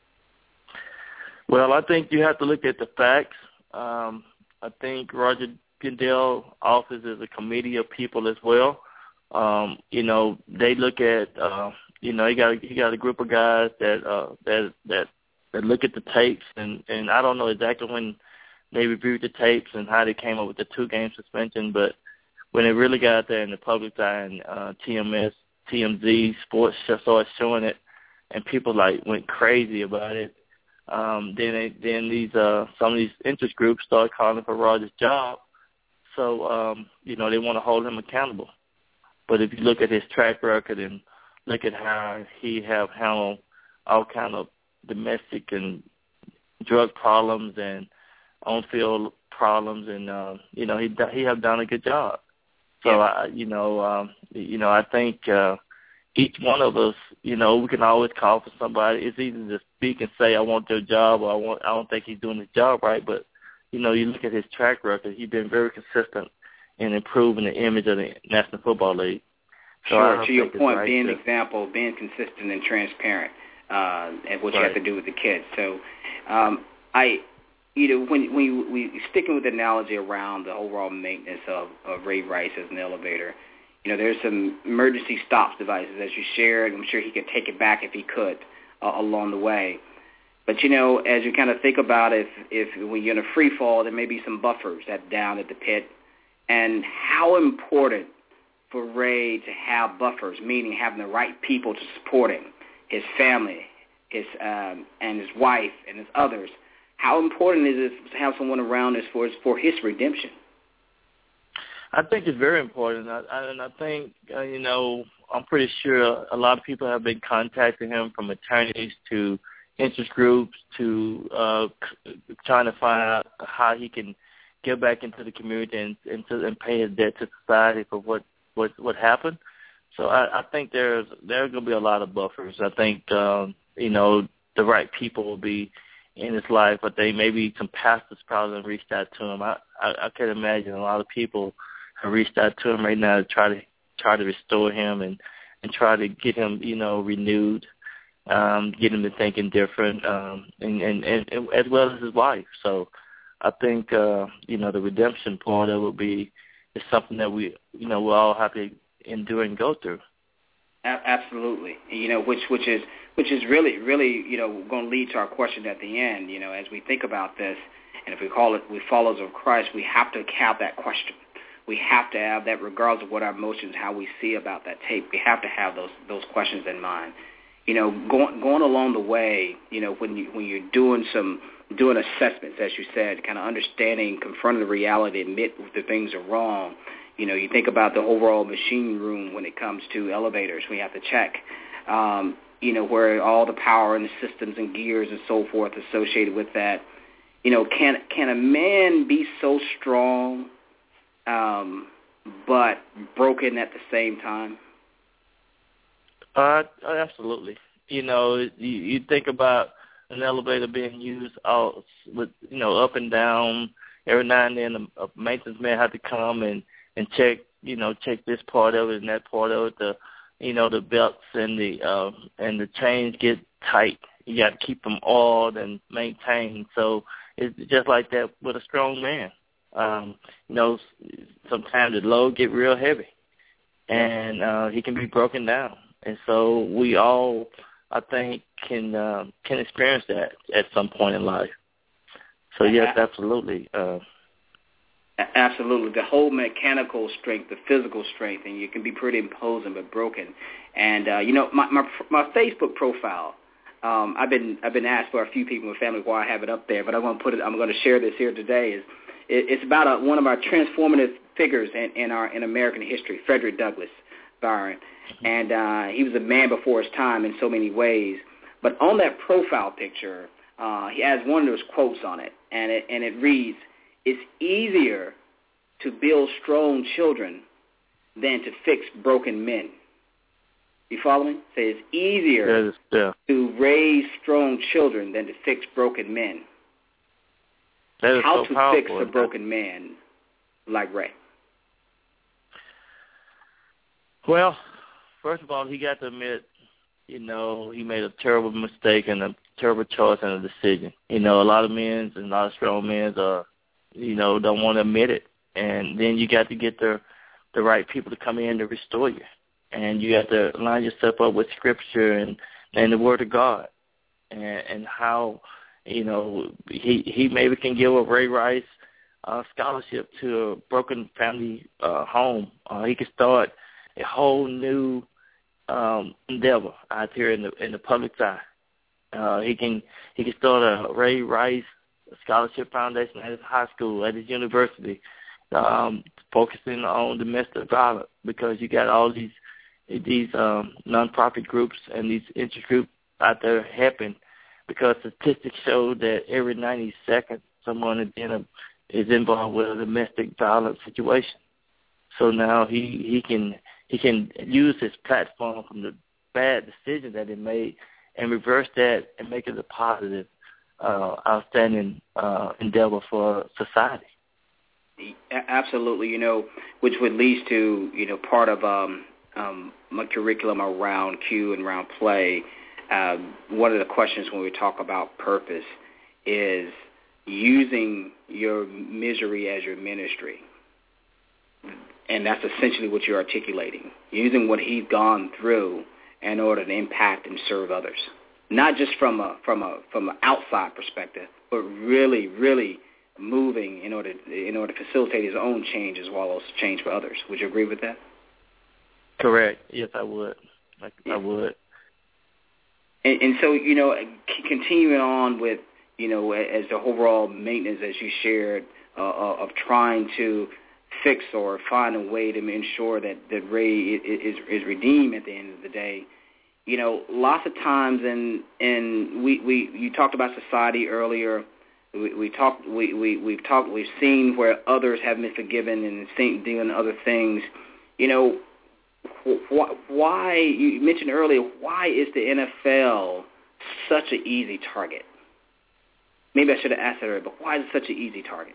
Well, I think you have to look at the facts. Um, I think Roger Goodell office is a committee of people as well. Um, you know, they look at, uh, you know, you got you got a group of guys that uh, that that that look at the tapes, and, and I don't know exactly when they reviewed the tapes and how they came up with the two-game suspension, but when it really got out there in the public eye and uh, T M S, T M Z Sports started showing it, and people like went crazy about it. Um, then they, then these uh, some of these interest groups started calling for Roger's job. So um, you know they want to hold him accountable. But if you look at his track record and look at how he have handled all kind of domestic and drug problems and on-field problems, and uh, you know he he have done a good job. So yeah. I, you know, um, you know, I think uh, each one of us, you know, we can always call for somebody. It's easy to speak and say, "I want your job," or "I want, I don't think he's doing his job right." But you know, you look at his track record; he's been very consistent in improving the image of the National Football League. So sure. To your point, right being to, an example, being consistent and transparent, uh, and what right. you have to do with the kids. So, um, I. You know, when when you, we sticking with the analogy around the overall maintenance of, of Ray Rice as an elevator, you know, there's some emergency stops devices as you shared. I'm sure he could take it back if he could uh, along the way. But you know, as you kind of think about if if when you're in a free fall, there may be some buffers that down at the pit, and how important for Ray to have buffers, meaning having the right people to support him, his family, his um, and his wife and his others. How important is it to have someone around us for for his redemption? I think it's very important, I, I, and I think uh, you know I'm pretty sure a lot of people have been contacting him, from attorneys to interest groups to uh, trying to find out how he can get back into the community and and, to, and pay his debt to society for what what, what happened. So I, I think there's there's going to be a lot of buffers. I think um, you know the right people will be in his life, but they maybe some pastors probably have reached out to him. I, I I can imagine a lot of people have reached out to him right now to try to try to restore him and and try to get him, you know, renewed, um, get him to thinking different, um, and, and, and, and as well as his wife. So I think uh, you know the redemption part of it will be is something that we you know we'll all have to endure and go through. Absolutely, you know, which which is which is really really you know going to lead to our question at the end. You know, as we think about this, and if we call it we followers of Christ, we have to have that question. We have to have that, regardless of what our emotions, how we see about that tape. We have to have those those questions in mind. You know, going going along the way, you know, when you when you're doing some doing assessments, as you said, kind of understanding, confronting the reality, admit that things are wrong. You know, you think about the overall machine room when it comes to elevators. We have to check, um, you know, where all the power and the systems and gears and so forth associated with that. You know, can can a man be so strong um, but broken at the same time? Uh, absolutely. You know, you, you think about an elevator being used out with, you know, up and down. Every now and then a, a maintenance man had to come and and check, you know, check this part of it and that part of it. The, you know, the belts and the uh, and the chains get tight. You got to keep them oiled and maintained. So it's just like that with a strong man. Um, you know, sometimes the load get real heavy, and uh, he can be broken down. And so we all, I think, can uh, can experience that at some point in life. So, yes, absolutely. Uh, Absolutely. The whole mechanical strength, the physical strength, and you can be pretty imposing but broken. And, uh, you know, my, my my Facebook profile, um, I've been I've been asked by a few people in my family why I have it up there, but I'm going to put it, I'm going to share this here today. Is it, It's about a, one of our transformative figures in, in our in American history, Frederick Douglass, Byron. And uh, he was a man before his time in so many ways. But on that profile picture, uh, he has one of those quotes on it, and it and it reads, "It's easier to build strong children than to fix broken men." You follow me? Say it's easier is, yeah. to raise strong children than to fix broken men. That is How so to powerful, fix a broken man like Ray? Well, first of all, he got to admit, you know, he made a terrible mistake and a terrible choice and a decision. You know, a lot of men and a lot of strong men are, you know, don't want to admit it. And then you got to get the the right people to come in to restore you. And you have to line yourself up with Scripture and, and the Word of God. And, and how, you know, he, he maybe can give a Ray Rice uh, scholarship to a broken family uh, home. Uh, he can start a whole new um, endeavor out here in the in the public's eye. Uh, he can he can start a Ray Rice Scholarship Foundation at his high school, at his university, um, focusing on domestic violence, because you got all these these um, nonprofit groups and these interest groups out there helping, because statistics show that every ninety seconds someone is, in a, is involved with a domestic violence situation. So now he, he can he can use his platform from the bad decision that he made and reverse that and make it a positive, uh, outstanding uh, endeavor for society. Absolutely, you know, which would lead to, you know, part of um, um, my curriculum around Q and around play. Uh, one of the questions when we talk about purpose is using your misery as your ministry. And that's essentially what you're articulating, using what he's gone through in order to impact and serve others, not just from a from a from an outside perspective, but really, really moving in order in order to facilitate his own change as well as change for others. Would you agree with that? Correct. Yes, I would. I, yeah. I would. And, and so, you know, continuing on with, you know, as the overall maintenance, as you shared, uh, of trying to fix or find a way to ensure that, that Ray is, is redeemed at the end of the day. You know, lots of times, and and we, we you talked about society earlier. We, we talked we, we we've talked we've seen where others have been forgiven and seen doing other things. You know, wh- why you mentioned earlier, why is the N F L such an easy target? Maybe I should have asked that earlier, but why is it such an easy target?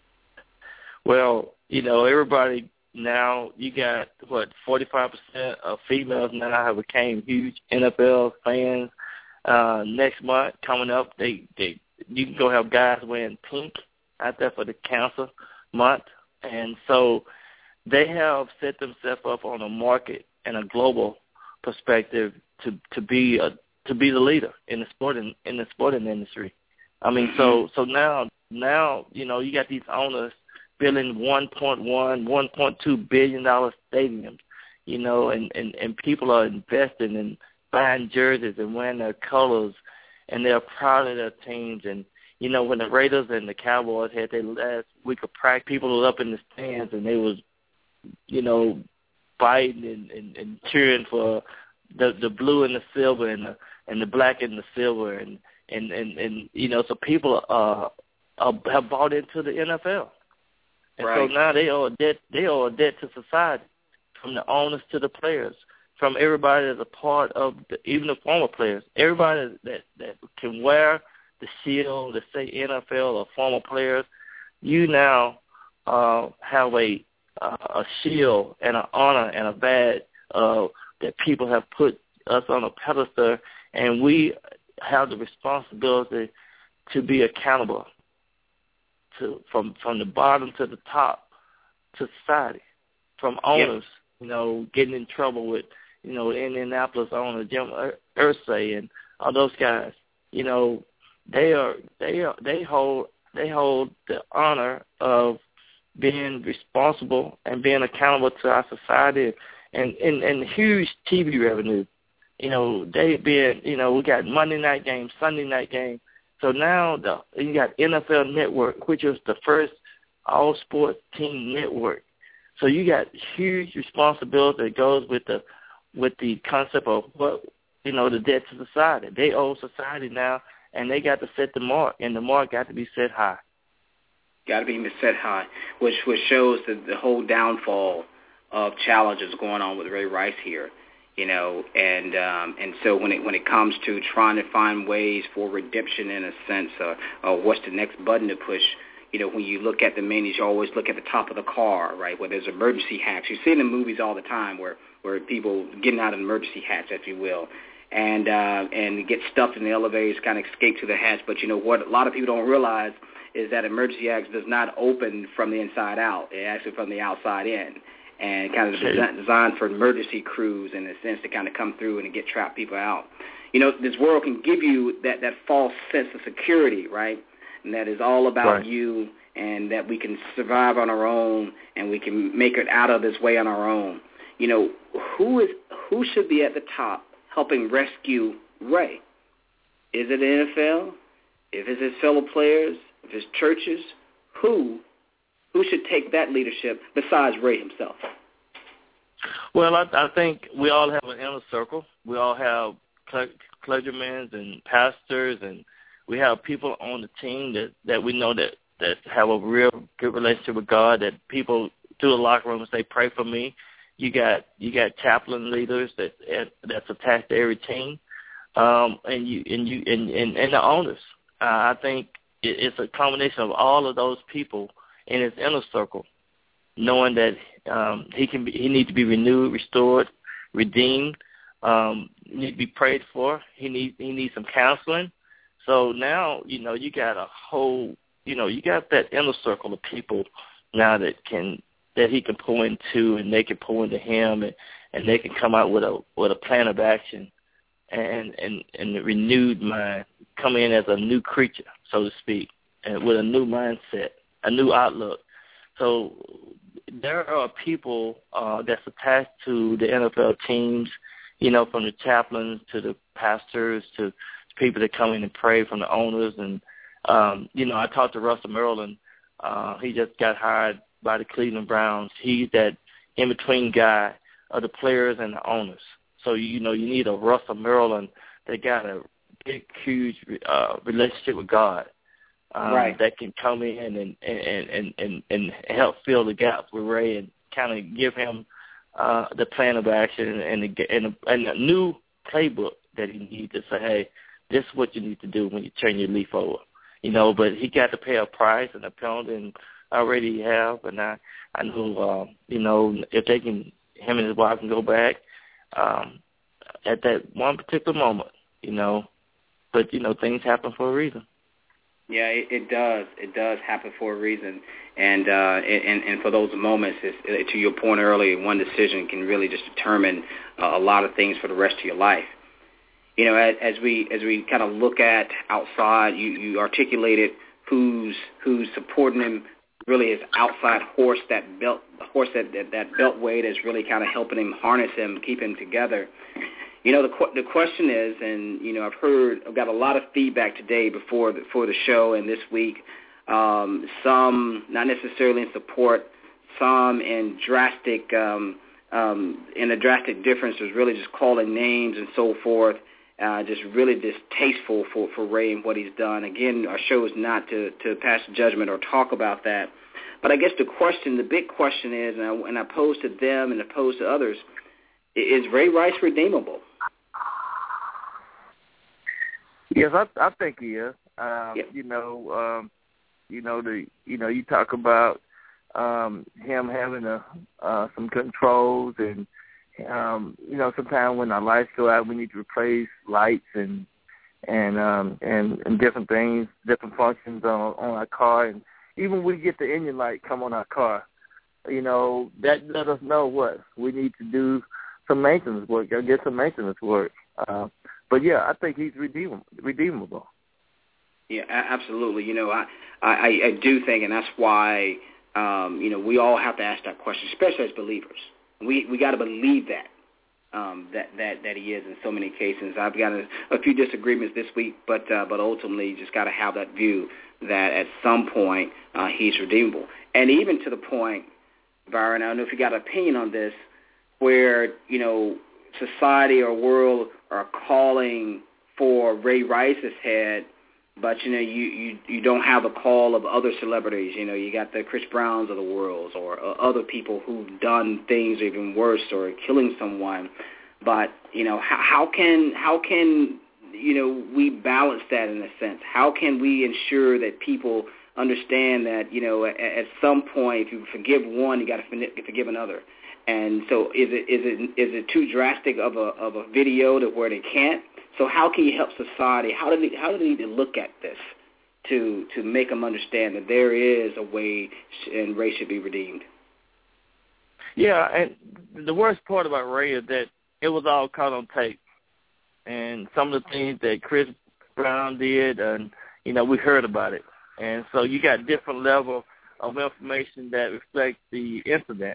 Well, you know, everybody now, you got, what, forty-five percent of females now have became huge N F L fans. Uh, next month coming up, they, they you can go have guys wearing pink out there for the cancer month. And so they have set themselves up on a market and a global perspective to, to be a, to be the leader in the sporting in the sporting industry. I mean, so so now now you know you got these owners building one point one, one point two billion dollar stadiums, you know, and, and, and people are investing in buying jerseys and wearing their colors, and they're proud of their teams. And you know, when the Raiders and the Cowboys had their last week of practice, people were up in the stands and they was, you know, fighting and, and, and cheering for the the blue and the silver and the and the black and the silver, and and and, and you know, so people uh, uh have bought into the N F L. And right. So now they owe a debt. They owe a debt to society, from the owners to the players, from everybody that's a part of the, even the former players. Everybody that that can wear the shield that say N F L or former players, you now uh, have a uh, a shield and an honor and a badge uh, that people have put us on a pedestal, and we have the responsibility to be accountable. To, from from the bottom to the top, to society, from owners, yep. you know, getting in trouble with, you know, Indianapolis owner Jim Irsay and all those guys. You know, they are they are they hold they hold the honor of being responsible and being accountable to our society and, and, and huge T V revenue. You know, they being, you know, we got Monday night games, Sunday night games. So now the, you got N F L Network, which was the first all-sports team network. So you got huge responsibility that goes with the with the concept of what, you know, the debt to society. They owe society now, and they got to set the mark, and the mark got to be set high. Got to be set high, which which shows the, the whole downfall of challenges going on with Ray Rice here, you know, and um, and so when it when it comes to trying to find ways for redemption in a sense, uh, or what's the next button to push, you know, when you look at the menus, you always look at the top of the car, right, where there's emergency hats. You see in the movies all the time where, where people getting out of emergency hats, if you will, and uh, and get stuffed in the elevators, kind of escape to the hatch. But you know what a lot of people don't realize is that emergency hatch does not open from the inside out. It actually from the outside in, and kind of designed for emergency crews in a sense to kind of come through and get trapped people out. You know, this world can give you that, that false sense of security, right? And that is all about right. you, and that we can survive on our own, and we can make it out of this way on our own. You know, who is who should be at the top helping rescue Ray? Is it the N F L? If it's his fellow players? If it's churches? Who who should take that leadership besides Ray himself? Well, I, I think we all have an inner circle. We all have clergymen and pastors, and we have people on the team that, that we know that, that have a real good relationship with God, that people through the locker room say, pray for me. You got you got chaplain leaders that that's attached to every team, um, and you and you and, and, and the owners. Uh, I think it, it's a combination of all of those people in his inner circle, knowing that um, he can be, he needs to be renewed, restored, redeemed. Um, need to be prayed for. He needs he needs some counseling. So now, you know, you got a whole, you know, you got that inner circle of people now that can, that he can pull into, and they can pull into him, and, and they can come out with a with a plan of action, and and and a renewed mind, come in as a new creature, so to speak, and with a new mindset, a new outlook. So there are people uh, that's attached to the N F L teams, you know, from the chaplains to the pastors to people that come in and pray, from the owners. And, um, you know, I talked to Russell Maryland. Uh, he just got hired by the Cleveland Browns. He's that in-between guy of the players and the owners. So, you know, you need a Russell Maryland that got a big, huge uh, relationship with God, um, right. that can come in and, and, and, and, and help fill the gaps with Ray and kind of give him uh, the plan of action and, the, and, a, and a new playbook that he needs to say, hey, this is what you need to do when you turn your leaf over, you know. But he got to pay a price and a penalty, and already have. And I, I know, uh, you know, if they can, him and his wife can go back um, at that one particular moment, you know. But you know, things happen for a reason. Yeah, it, it does. It does happen for a reason, and uh, and and for those moments, it's, to your point earlier, one decision can really just determine uh, a lot of things for the rest of your life. You know, as, as we as we kind of look at outside, you, you articulated who's who's supporting him. Really, his outside horse, that belt horse that that, that beltway that's really kind of helping him harness him, keep him together. You know, the the question is, and you know, I've heard, I've got a lot of feedback today before the, for the show and this week. Um, some not necessarily in support, some in drastic um, um, in a drastic difference. Was really just calling names and so forth. Uh, just really distasteful for, for Ray and what he's done. Again, our show is not to, to pass judgment or talk about that. But I guess the question, the big question is, and I, and I pose to them and I pose to others, is Ray Rice redeemable? Yes, I, I think he is. Um, yeah. You know, um, you know the you know you talk about um, him having a, uh, some controls and. Um, you know, sometimes when our lights go out, we need to replace lights and and um, and, and different things, different functions on, on our car. And even when we get the engine light come on our car, you know, that let us know what we need to do, some maintenance work, or get some maintenance work. Uh, but yeah, I think he's redeemable. redeemable. Yeah, absolutely. You know, I, I, I do think, and that's why, um, you know, we all have to ask that question, especially as believers. We we got to believe that. Um, that, that, that he is in so many cases. I've got a, a few disagreements this week, but uh, but ultimately you just got to have that view that at some point uh, he's redeemable. And even to the point, Byron, I don't know if you got an opinion on this, where, you know, society or world are calling for Ray Rice's head, but, you know, you, you, you don't have the call of other celebrities. You know, you got the Chris Browns of the world or uh, other people who've done things even worse or killing someone. But, you know, how, how can how can, you know, we balance that in a sense? How can we ensure that people understand that, you know, at, at some point, if you forgive one, you got to forgive another? And so is it is it is it too drastic of a of a video to where they can't? So how can you help society? How do they, how do they need to look at this to to make them understand that there is a way and Ray should be redeemed? Yeah, and the worst part about Ray is that it was all caught on tape. And some of the things that Chris Brown did, and, you know, we heard about it. And so you got different level of information that reflect the incident.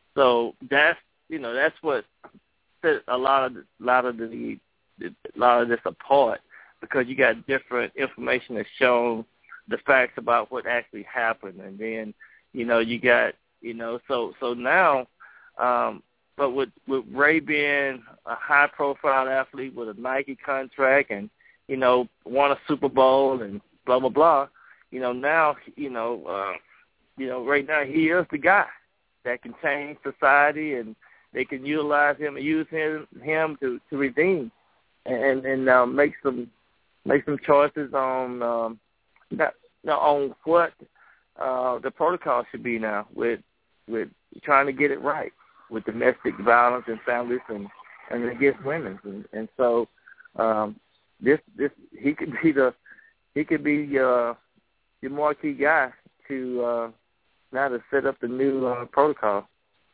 So that's, you know, that's what set a lot of, a lot of the a lot of this apart, because you got different information that's shown the facts about what actually happened, and then, you know, you got, you know, so so now, um, but with with Ray being a high profile athlete with a Nike contract and, you know, won a Super Bowl and blah blah blah, you know, now, you know, uh, you know, right now he is the guy that can change society, and they can utilize him and use him him to, to redeem. And and uh, make some make some choices on um, not, not on what uh, the protocol should be now with with trying to get it right with domestic violence in families and, and against women, and, and so um, this this he could be the he could be uh, the marquee guy to uh, now to set up the new uh, protocol.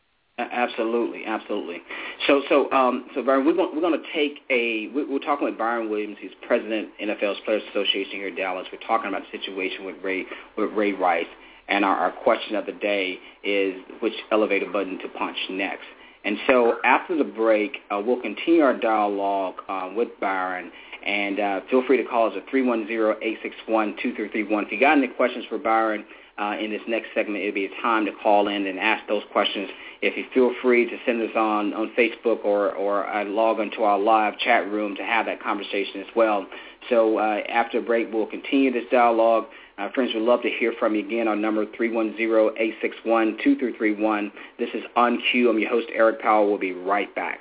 Absolutely, absolutely. So, so, um, so, Byron, we're going, we're going to take a. We're talking with Byron Williams. He's president N F L's Players Association here in Dallas. We're talking about the situation with Ray with Ray Rice, and our, our question of the day is which elevator button to punch next. And so, after the break, uh, we'll continue our dialogue uh, with Byron. And uh, feel free to call us at three one zero, eight six one, two three three one. If you got any questions for Byron uh, in this next segment, it'll be a time to call in and ask those questions. If you feel free to send us on, on Facebook or, or uh, log into our live chat room to have that conversation as well. So uh, after the break, we'll continue this dialogue. Uh, friends, we'd love to hear from you again. Our number, three one zero, eight six one, two three three one. This is On Cue. I'm your host, Eric Powell. We'll be right back.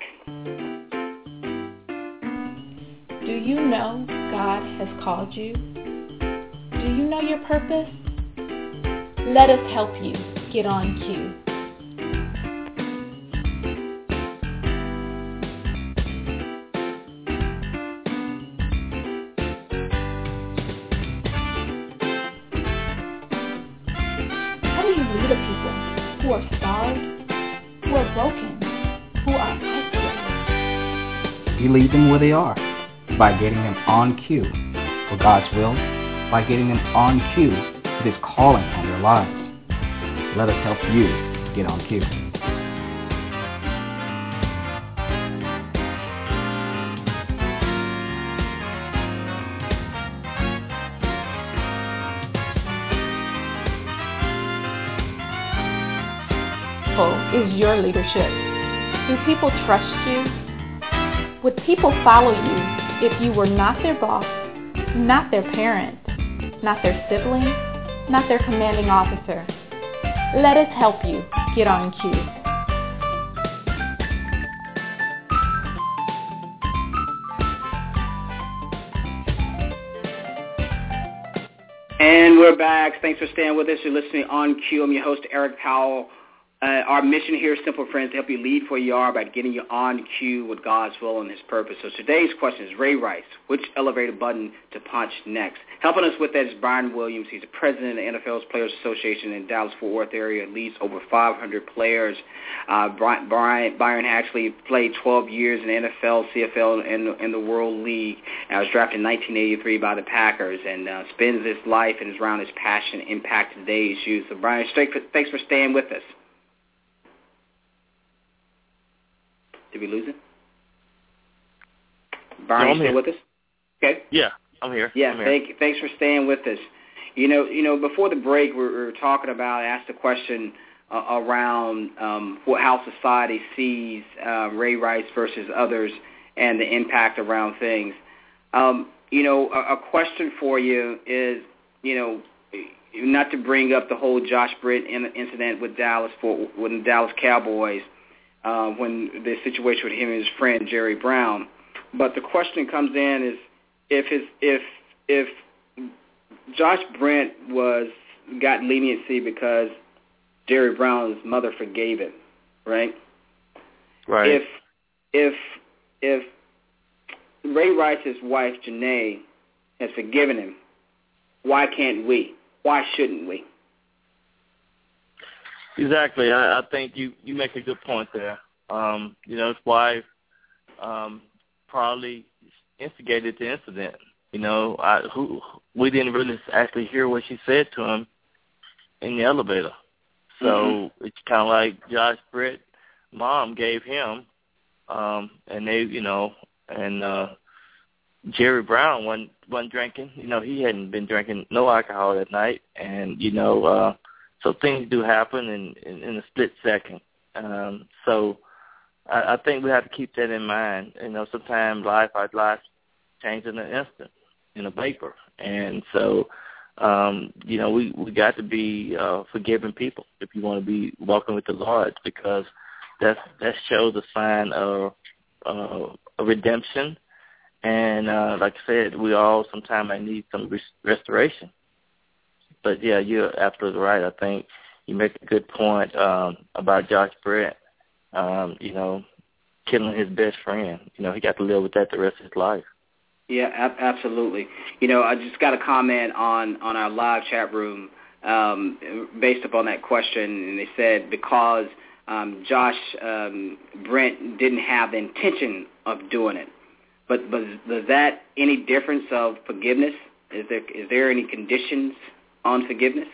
Do you know God has called you? Do you know your purpose? Let us help you get on cue. How do you lead a people who are starved, who are broken, who are isolated? You lead them where they are, by getting them on cue for God's will, by getting them on cue for His calling on their lives. Let us help you get on cue. Is your leadership? Do people trust you? Would people follow you if you were not their boss, not their parent, not their sibling, not their commanding officer? Let us help you get on cue. And we're back. Thanks for staying with us. You're listening On Cue. I'm your host, Eric Powell. Uh, our mission here is simple, friends, to help you lead where you are by getting you on cue with God's will and his purpose. So today's question is Ray Rice, which elevator button to punch next? Helping us with that is Brian Williams. He's the president of the N F L's Players Association in Dallas-Fort Worth area, leads over five hundred players. Uh, Brian, Brian, Byron actually played twelve years in the N F L, C F L, and, and the World League. I was drafted in nineteen eighty-three by the Packers and uh, spends his life and is around his passion impact today's youth. So, Brian, thanks for staying with us. Did we lose it? Brian, no, you still here. With us? Okay. Yeah, I'm here. Yeah, I'm here. Thank, thanks for staying with us. You know, you know, before the break, we were, we were talking about, asked a question uh, around um, what, how society sees uh, Ray Rice versus others and the impact around things. Um, you know, a, a question for you is, you know, not to bring up the whole Josh Britt incident with Dallas for with the Dallas Cowboys. Uh, when the situation with him and his friend Jerry Brown, but the question comes in is if his if if Josh Brent was got leniency because Jerry Brown's mother forgave him, right? Right. If if if Ray Rice's wife Janae has forgiven him, why can't we? Why shouldn't we? Exactly. I, I think you, you make a good point there. Um, you know, his wife um, probably instigated the incident. You know, I, who we didn't really actually hear what she said to him in the elevator. So mm-hmm. It's kind of like Josh Britt, mom gave him, um, and they, you know, and uh, Jerry Brown wasn't, wasn't drinking. You know, he hadn't been drinking no alcohol that night, and you know. Uh, So things do happen in, in, in a split second. Um, so I, I think we have to keep that in mind. You know, sometimes life, our life change in an instant, in a vapor. And so, um, you know, we, we got to be uh, forgiving people if you want to be walking with the Lord, because that's, that shows a sign of uh, a redemption. And uh, like I said, we all sometimes might need some res- restoration. But, yeah, you're absolutely right. I think you make a good point um, about Josh Brett, um, you know, killing his best friend. You know, he got to live with that the rest of his life. Yeah, ab- absolutely. You know, I just got a comment on, on our live chat room um, based upon that question, and they said because um, Josh um, Brent didn't have the intention of doing it. But, but is that any difference of forgiveness? Is there is there any conditions on forgiveness?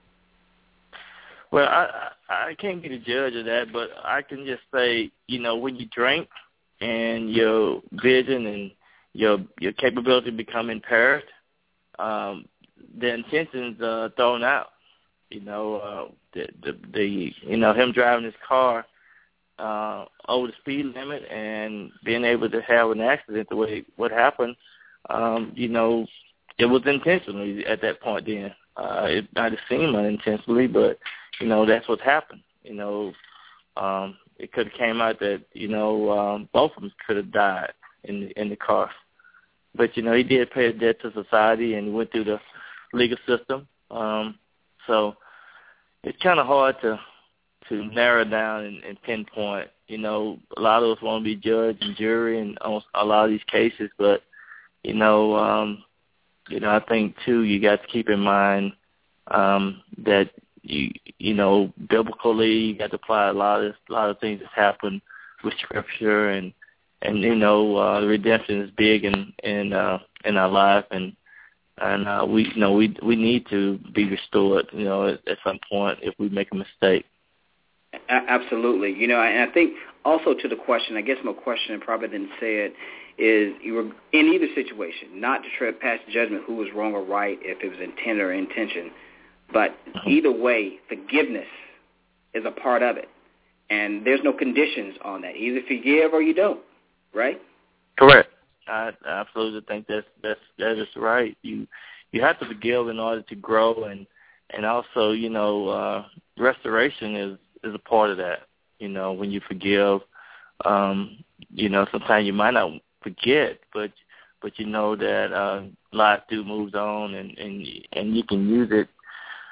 Well, I I can't be the judge of that, but I can just say, you know, when you drink and your vision and your your capability become impaired, um, the intentions are thrown out. You know, uh, the, the the you know him driving his car uh, over the speed limit and being able to have an accident the way what happened, um, you know, it was intentionally at that point then. Uh, it might have seemed unintentionally, but, you know, that's what happened. You know, um, it could have came out that, you know, um, both of them could have died in the, in the car. But, you know, he did pay a debt to society and went through the legal system. Um, so it's kind of hard to to narrow down and, and pinpoint. You know, a lot of us want to be judge and jury in a lot of these cases, but, you know, um, You know, I think, too, you got to keep in mind um, that, you you know, biblically, you got to apply a lot of a lot of things that happen with Scripture, and, and you know, uh, redemption is big in in, uh, in our life, and and uh, we you know we we need to be restored, you know, at, at some point if we make a mistake. Absolutely. You know, and I think also to the question, I guess my question, and probably didn't say it, is you were in either situation, not to try to pass judgment who was wrong or right, if it was intent or intention, but either way, forgiveness is a part of it. And there's no conditions on that. Either forgive or you don't, right? Correct. I absolutely think that's, that's, that is right. You you have to forgive in order to grow, and, and also, you know, uh, restoration is, is a part of that. You know, when you forgive, um, you know, sometimes you might not forget, but but you know that uh, life do moves on, and, and and you can use it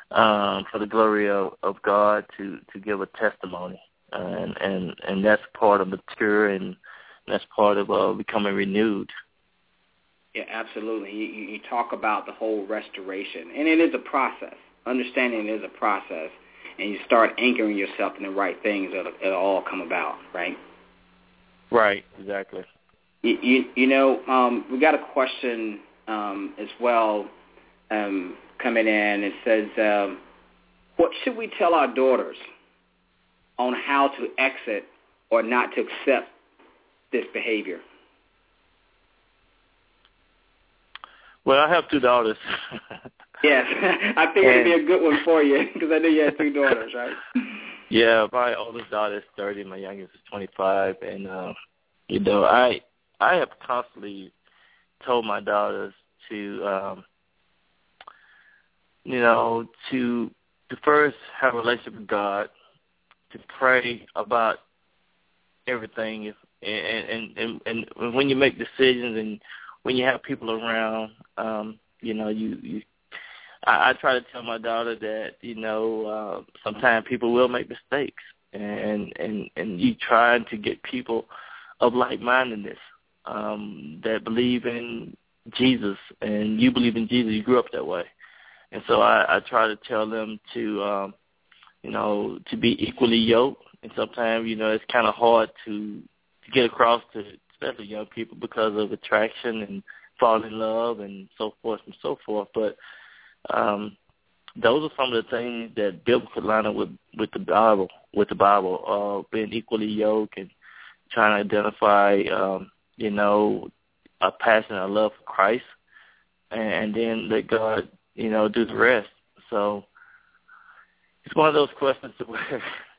um, for the glory of, of God to, to give a testimony. Uh, and, and, and that's part of mature, and that's part of uh, becoming renewed. Yeah, absolutely. You, you, you talk about the whole restoration, and it is a process. Understanding it is a process, and you start anchoring yourself in the right things, it'll, it'll all come about, right? Right, exactly. You, you, you know, um, we got a question um, as well um, coming in. It says, um, what should we tell our daughters on how to exit or not to accept this behavior? Well, I have two daughters. Yes, I think it'd be a good one for you because I know you have two daughters, right? Yeah, my oldest daughter is thirty, my youngest is twenty-five, and uh, you know, I I have constantly told my daughters to, um, you know, to to first have a relationship with God, to pray about everything, if, and, and and and when you make decisions and when you have people around, um, you know, you, you I, I try to tell my daughter that, you know, uh, sometimes people will make mistakes, and and and you trying to get people of like-mindedness um, that believe in Jesus, and you believe in Jesus, you grew up that way. And so I, I try to tell them to, um, you know, to be equally yoked. And sometimes, you know, it's kind of hard to, to get across to especially young people because of attraction and falling in love and so forth and so forth. But um, those are some of the things that biblically line up with, with the Bible, with the Bible, uh, being equally yoked and trying to identify, um, you know, a passion, a love for Christ, and, and then let God, you know, do the rest. So it's one of those questions where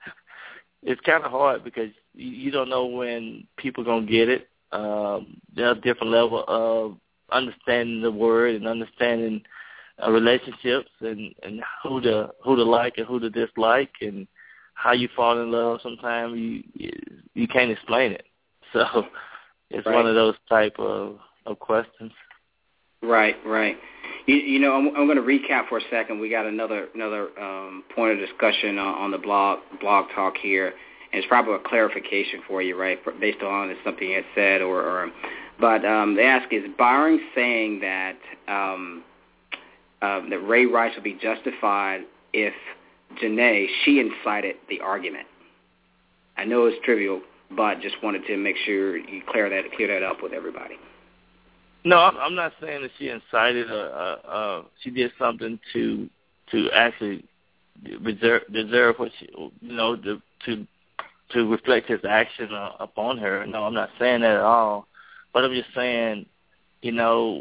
it's kind of hard because you, you don't know when people are going to get it. Um, there's a different level of understanding the word and understanding uh, relationships and, and who to who to like and who to dislike and how you fall in love. Sometimes you you can't explain it. So it's right. one of those type of, of questions. Right, right. You, you know, I'm, I'm going to recap for a second. We got another another um, point of discussion on, on the blog blog talk here, and it's probably a clarification for you, right, based on something you had said. Or, or but um, they ask, is Byron saying that um, uh, that Ray Rice would be justified if Janae, she incited the argument? I know it's trivial, but just wanted to make sure you clear that clear that up with everybody. No, I'm not saying that she incited. Uh, uh, she did something to to actually deserve, deserve what she, you know, to to, to reflect his action uh, upon her. No, I'm not saying that at all. But I'm just saying, you know,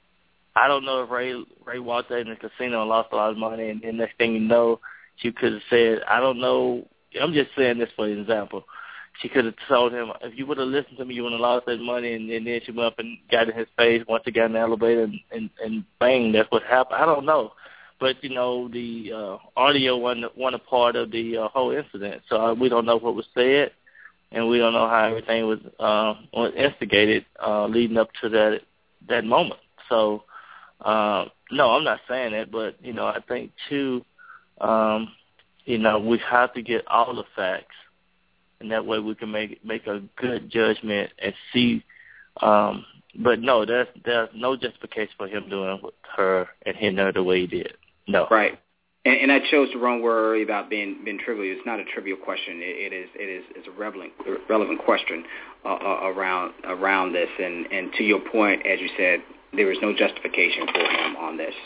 I don't know if Ray Ray walked out in the casino and lost a lot of money, and then next thing you know, she could have said, I don't know. I'm just saying this for example. She could have told him, if you would have listened to me, you would have lost that money, and, and then she went up and got in his face once she got in the elevator, and, and, and bang, that's what happened. I don't know. But, you know, the uh, audio wasn't, wasn't a part of the uh, whole incident, so uh, we don't know what was said, and we don't know how everything was, uh, was instigated uh, leading up to that that moment. So, uh, no, I'm not saying that, but, you know, I think, too, um, you know, we have to get all the facts. And that way we can make make a good judgment and see. Um, but no, there's there's no justification for him doing with her and hitting her the way he did. No. Right. And, and I chose the wrong word about being being trivial. It's not a trivial question. It, it is it is it's a relevant relevant question uh, uh, around around this. And, and to your point, as you said, there is no justification for him on this.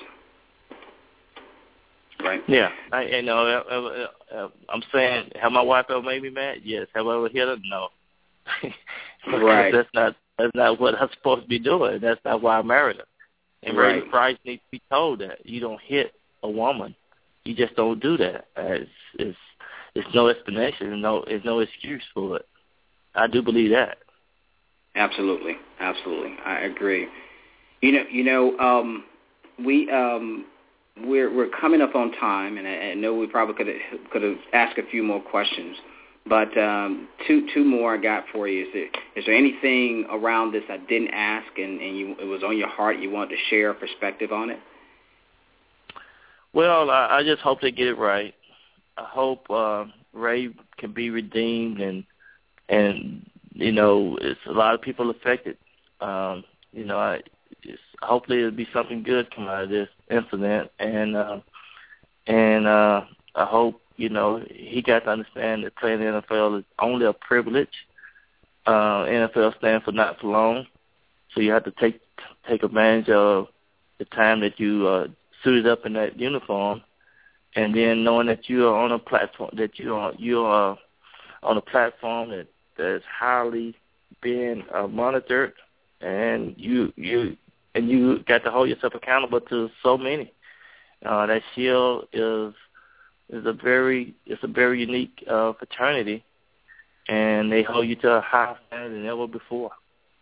Right. Yeah, I you know uh, uh, I'm saying, have my wife ever made me mad? Yes. Have I ever hit her? No. Right. That's not that's not what I'm supposed to be doing. That's not why I married her. And right. Ray Rice needs to be told that you don't hit a woman. You just don't do that. Uh, it's it's it's no explanation. No, there's no excuse for it. I do believe that. Absolutely, absolutely, I agree. You know, you know, um, we. Um, We're we're coming up on time, and I, I know we probably could have, could have asked a few more questions, but um, two two more I got for you. Is there, is there anything around this I didn't ask, and, and you, it was on your heart, you wanted to share a perspective on it? Well, I, I just hope they get it right. I hope uh, Ray can be redeemed, and and you know, it's a lot of people affected. Um, you know, I just, hopefully it'll be something good come out of this incident, and uh, and uh, I hope you know he got to understand that playing in the N F L is only a privilege. Uh, N F L stands for not for long, so you have to take take advantage of the time that you uh, suited up in that uniform, and then knowing that you are on a platform that you are you are on a platform that that's highly being uh, monitored, and you you and you got to hold yourself accountable to so many. Uh, that Shield is is a very it's a very unique uh, fraternity, and they hold you to a higher standard than ever before.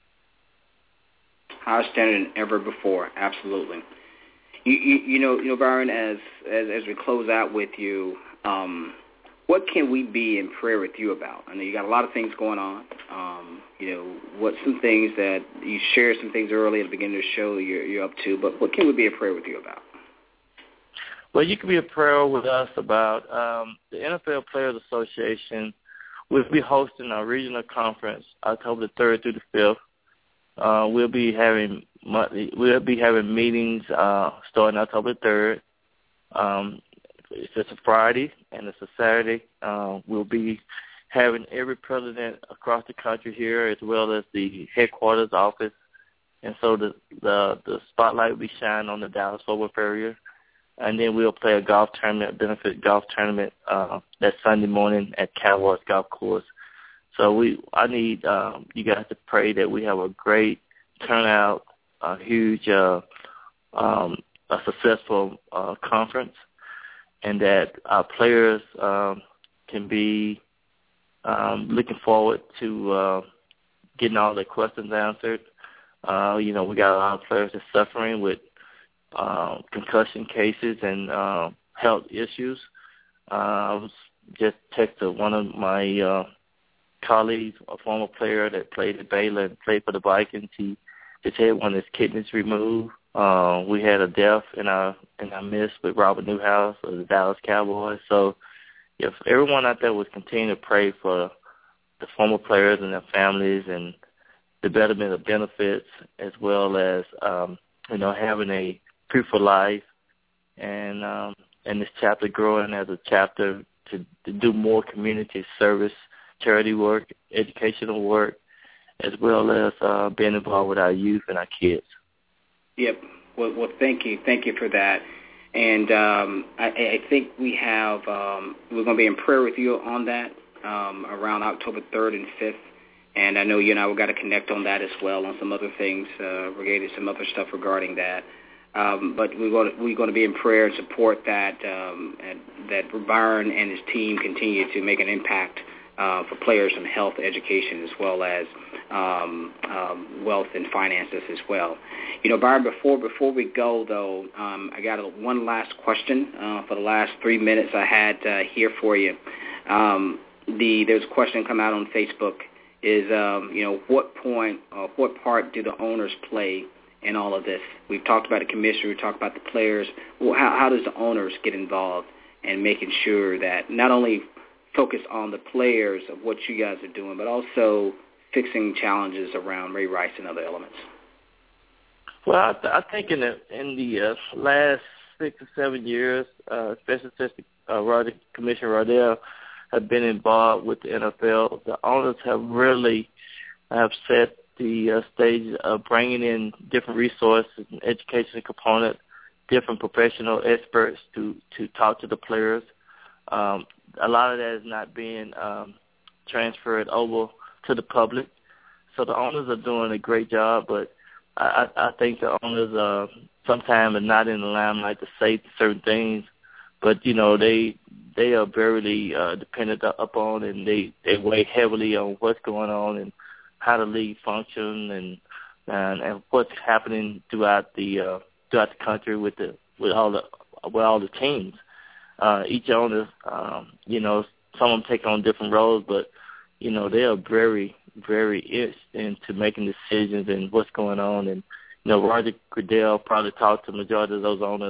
Higher standard than ever before, absolutely. You, you, you know, you know, Byron, as, as as we close out with you, um, what can we be in prayer with you about? I know you got a lot of things going on. Um, you know, what some things that you shared some things early at the beginning of the show you're, you're up to, but what can we be in prayer with you about? Well, you can be in prayer with us about um, the N F L Players Association. We'll be hosting our regional conference October the third through the fifth. Uh, we'll be having monthly, we'll be having meetings uh, starting October the third. Um, it's just a Friday and it's a Saturday. Uh, we'll be having every president across the country here, as well as the headquarters office, and so the the, the spotlight will be shining on the Dallas-Fort Worth area. And then we'll play a golf tournament, benefit golf tournament uh, that Sunday morning at Cowboys Golf Course. So we, I need um, you guys to pray that we have a great turnout, a huge, uh, um, a successful uh, conference, and that our players um, can be um, looking forward to uh, getting all their questions answered. Uh, you know, we got a lot of players that's suffering with uh, concussion cases and uh, health issues. Uh, I was just texted one of my uh, colleagues, a former player that played at Baylor and played for the Vikings. He just had one of his kidneys removed. Uh, we had a death in our in our midst with Robert Newhouse of the Dallas Cowboys. So if everyone out there would continue to pray for the former players and their families and the betterment of benefits, as well as um, you know having a fruitful life, and um, and this chapter growing as a chapter to, to do more community service, charity work, educational work, as well as uh, being involved with our youth and our kids. Yep. Well, well thank you. Thank you for that. And um, I, I think we have, um, we're going to be in prayer with you on that um, around October third and fifth. And I know you and I will got to connect on that as well, on some other things, uh, regarding some other stuff regarding that. Um, but we're going to, we're going to be in prayer and support that, um, and that Byron and his team continue to make an impact uh, for players in health, education, as well as um, um, wealth and finances as well. You know, Byron, before before we go, though, um, I got a, one last question uh, for the last three minutes I had uh, here for you. Um, the There's a question come out on Facebook, is, um, you know, what point, uh, what part do the owners play in all of this? We've talked about the commissioner, we've talked about the players. Well, how, how does the owners get involved in making sure that not only focus on the players of what you guys are doing, but also fixing challenges around Ray Rice and other elements? Well, I, th- I think in the in the uh, last six or seven years, uh, especially since uh, Roger, Commissioner Rodell have been involved with the N F L, the owners have really have set the uh, stage of bringing in different resources and education component, different professional experts to, to talk to the players. Um, a lot of that is not being um, transferred over to the public. So the owners are doing a great job, but I, I think the owners uh, sometimes are not in the limelight to say certain things, but, you know, they they are very uh, dependent upon, and they, they weigh heavily on what's going on and how the league function and and, and what's happening throughout the uh, throughout the country with the with all the with all the teams. Uh, each owner, um, you know, some of them take on different roles, but you know they are very very itched into making decisions and what's going on. And you know, Roger Goodell probably talked to the majority of those owners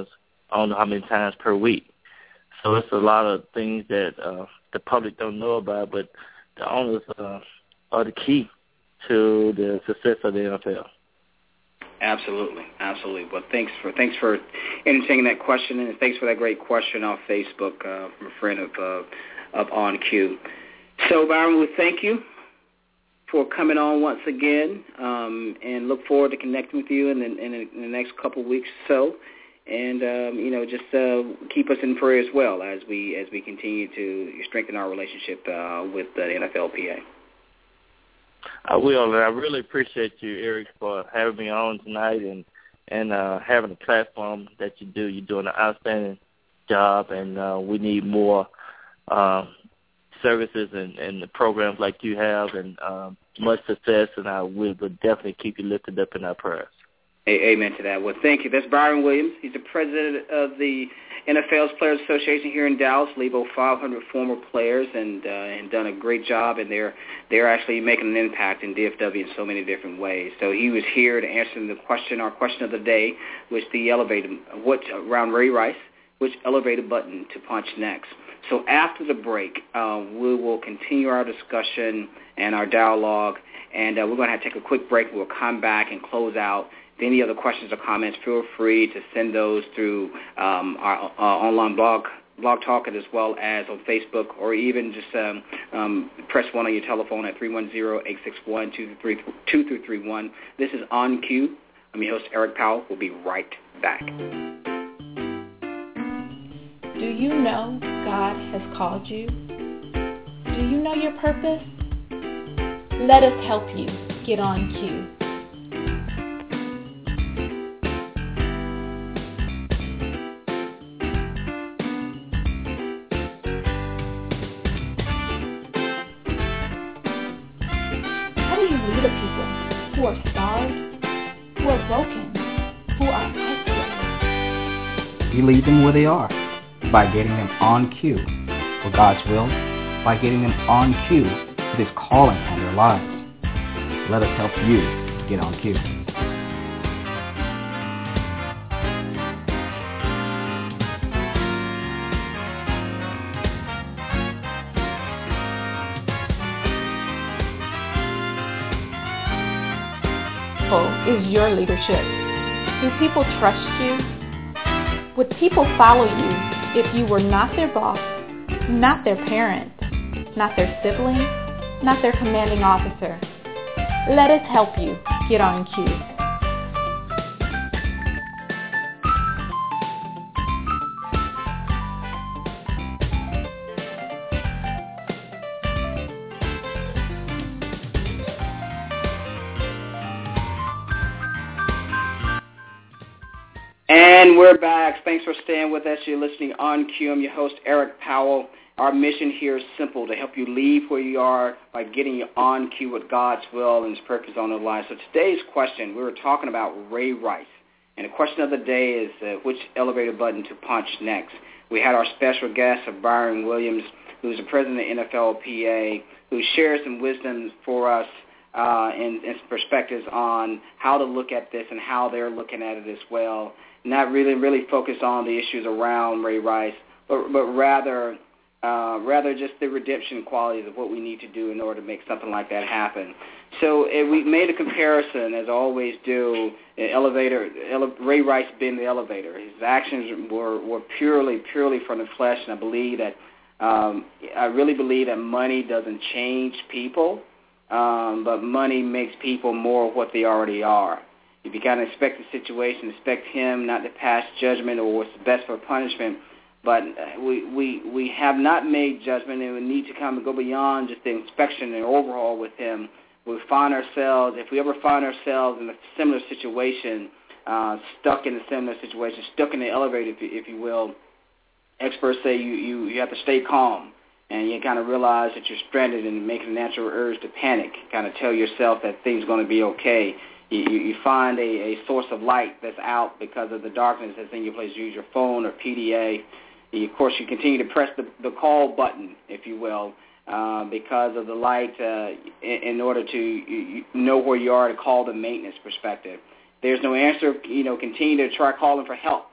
I don't know how many times per week. So it's a lot of things that uh, the public don't know about, but the owners uh, are the key to the success of the N F L. Absolutely, absolutely. Well, thanks for thanks for entertaining that question, and thanks for that great question off Facebook uh, from a friend of uh, of On Cue. So, Byron, we thank you for coming on once again, um, and look forward to connecting with you in the, in the, in the next couple of weeks or so. And um, you know, just uh, keep us in prayer as well as we as we continue to strengthen our relationship uh, with the N F L P A. I will, and I really appreciate you, Eric, for having me on tonight and and uh, having a platform that you do. You're doing an outstanding job, and uh, we need more um, services and, and the programs like you have, and um, much success. And I will definitely keep you lifted up in our prayers. Amen to that. Well, thank you. That's Byron Williams. He's the president of the N F L's Players Association here in Dallas. Lead over five hundred former players and uh, and done a great job, and they're they're actually making an impact in D F W in so many different ways. So he was here to answer the question, our question of the day, which the elevator, what around Ray Rice, which elevator button to punch next. So after the break, uh, we will continue our discussion and our dialogue, and uh, we're going to have to take a quick break. We'll come back and close out. Any other questions or comments, feel free to send those through um, our uh, online blog, blog talk, as well as on Facebook, or even just um, um, press one on your telephone at three one zero, eight six one, two three three one. This is On Cue. I'm your host, Eric Powell. We'll be right back. Do you know God has called you? Do you know your purpose? Let us help you get on cue. Who are starved, who are broken, who are isolated. You lead them where they are by getting them on cue for God's will, by getting them on cue for His calling on their lives. Let us help you get on cue. Is your leadership? Do people trust you? Would people follow you if you were not their boss, not their parent, not their sibling, not their commanding officer? Let us help you get on cue. And we're back. Thanks for staying with us. You're listening On Cue. I'm your host, Eric Powell. Our mission here is simple, to help you leave where you are by getting you on cue with God's will and His purpose on your life. So today's question, we were talking about Ray Rice. And the question of the day is uh, which elevator button to punch next. We had our special guest, Byron Williams, who's the president of N F L P A, who shares some wisdom for us uh, and, and perspectives on how to look at this and how they're looking at it as well. Not really, really focus on the issues around Ray Rice, but, but rather, uh, rather just the redemption qualities of what we need to do in order to make something like that happen. So uh, we made a comparison, as I always do. Elevator, ele- Ray Rice being the elevator. His actions were, were purely, purely from the flesh, and I believe that um, I really believe that money doesn't change people, um, but money makes people more what they already are. If you kind of expect the situation, expect him not to pass judgment or what's best for punishment, but we, we, we have not made judgment, and we need to kind of go beyond just the inspection and overhaul with him. We find ourselves, if we ever find ourselves in a similar situation, uh, stuck in a similar situation, stuck in the elevator, if you, if you will, experts say you, you, you have to stay calm, and you kind of realize that you're stranded and make a natural urge to panic, kind of tell yourself that things are going to be okay. You, you find a, a source of light that's out because of the darkness that's in your place. Use your phone or P D A. You, of course, you continue to press the, the call button, if you will, uh, because of the light uh, in, in order to you, you know where you are to call the maintenance perspective. There's no answer. You know, continue to try calling for help.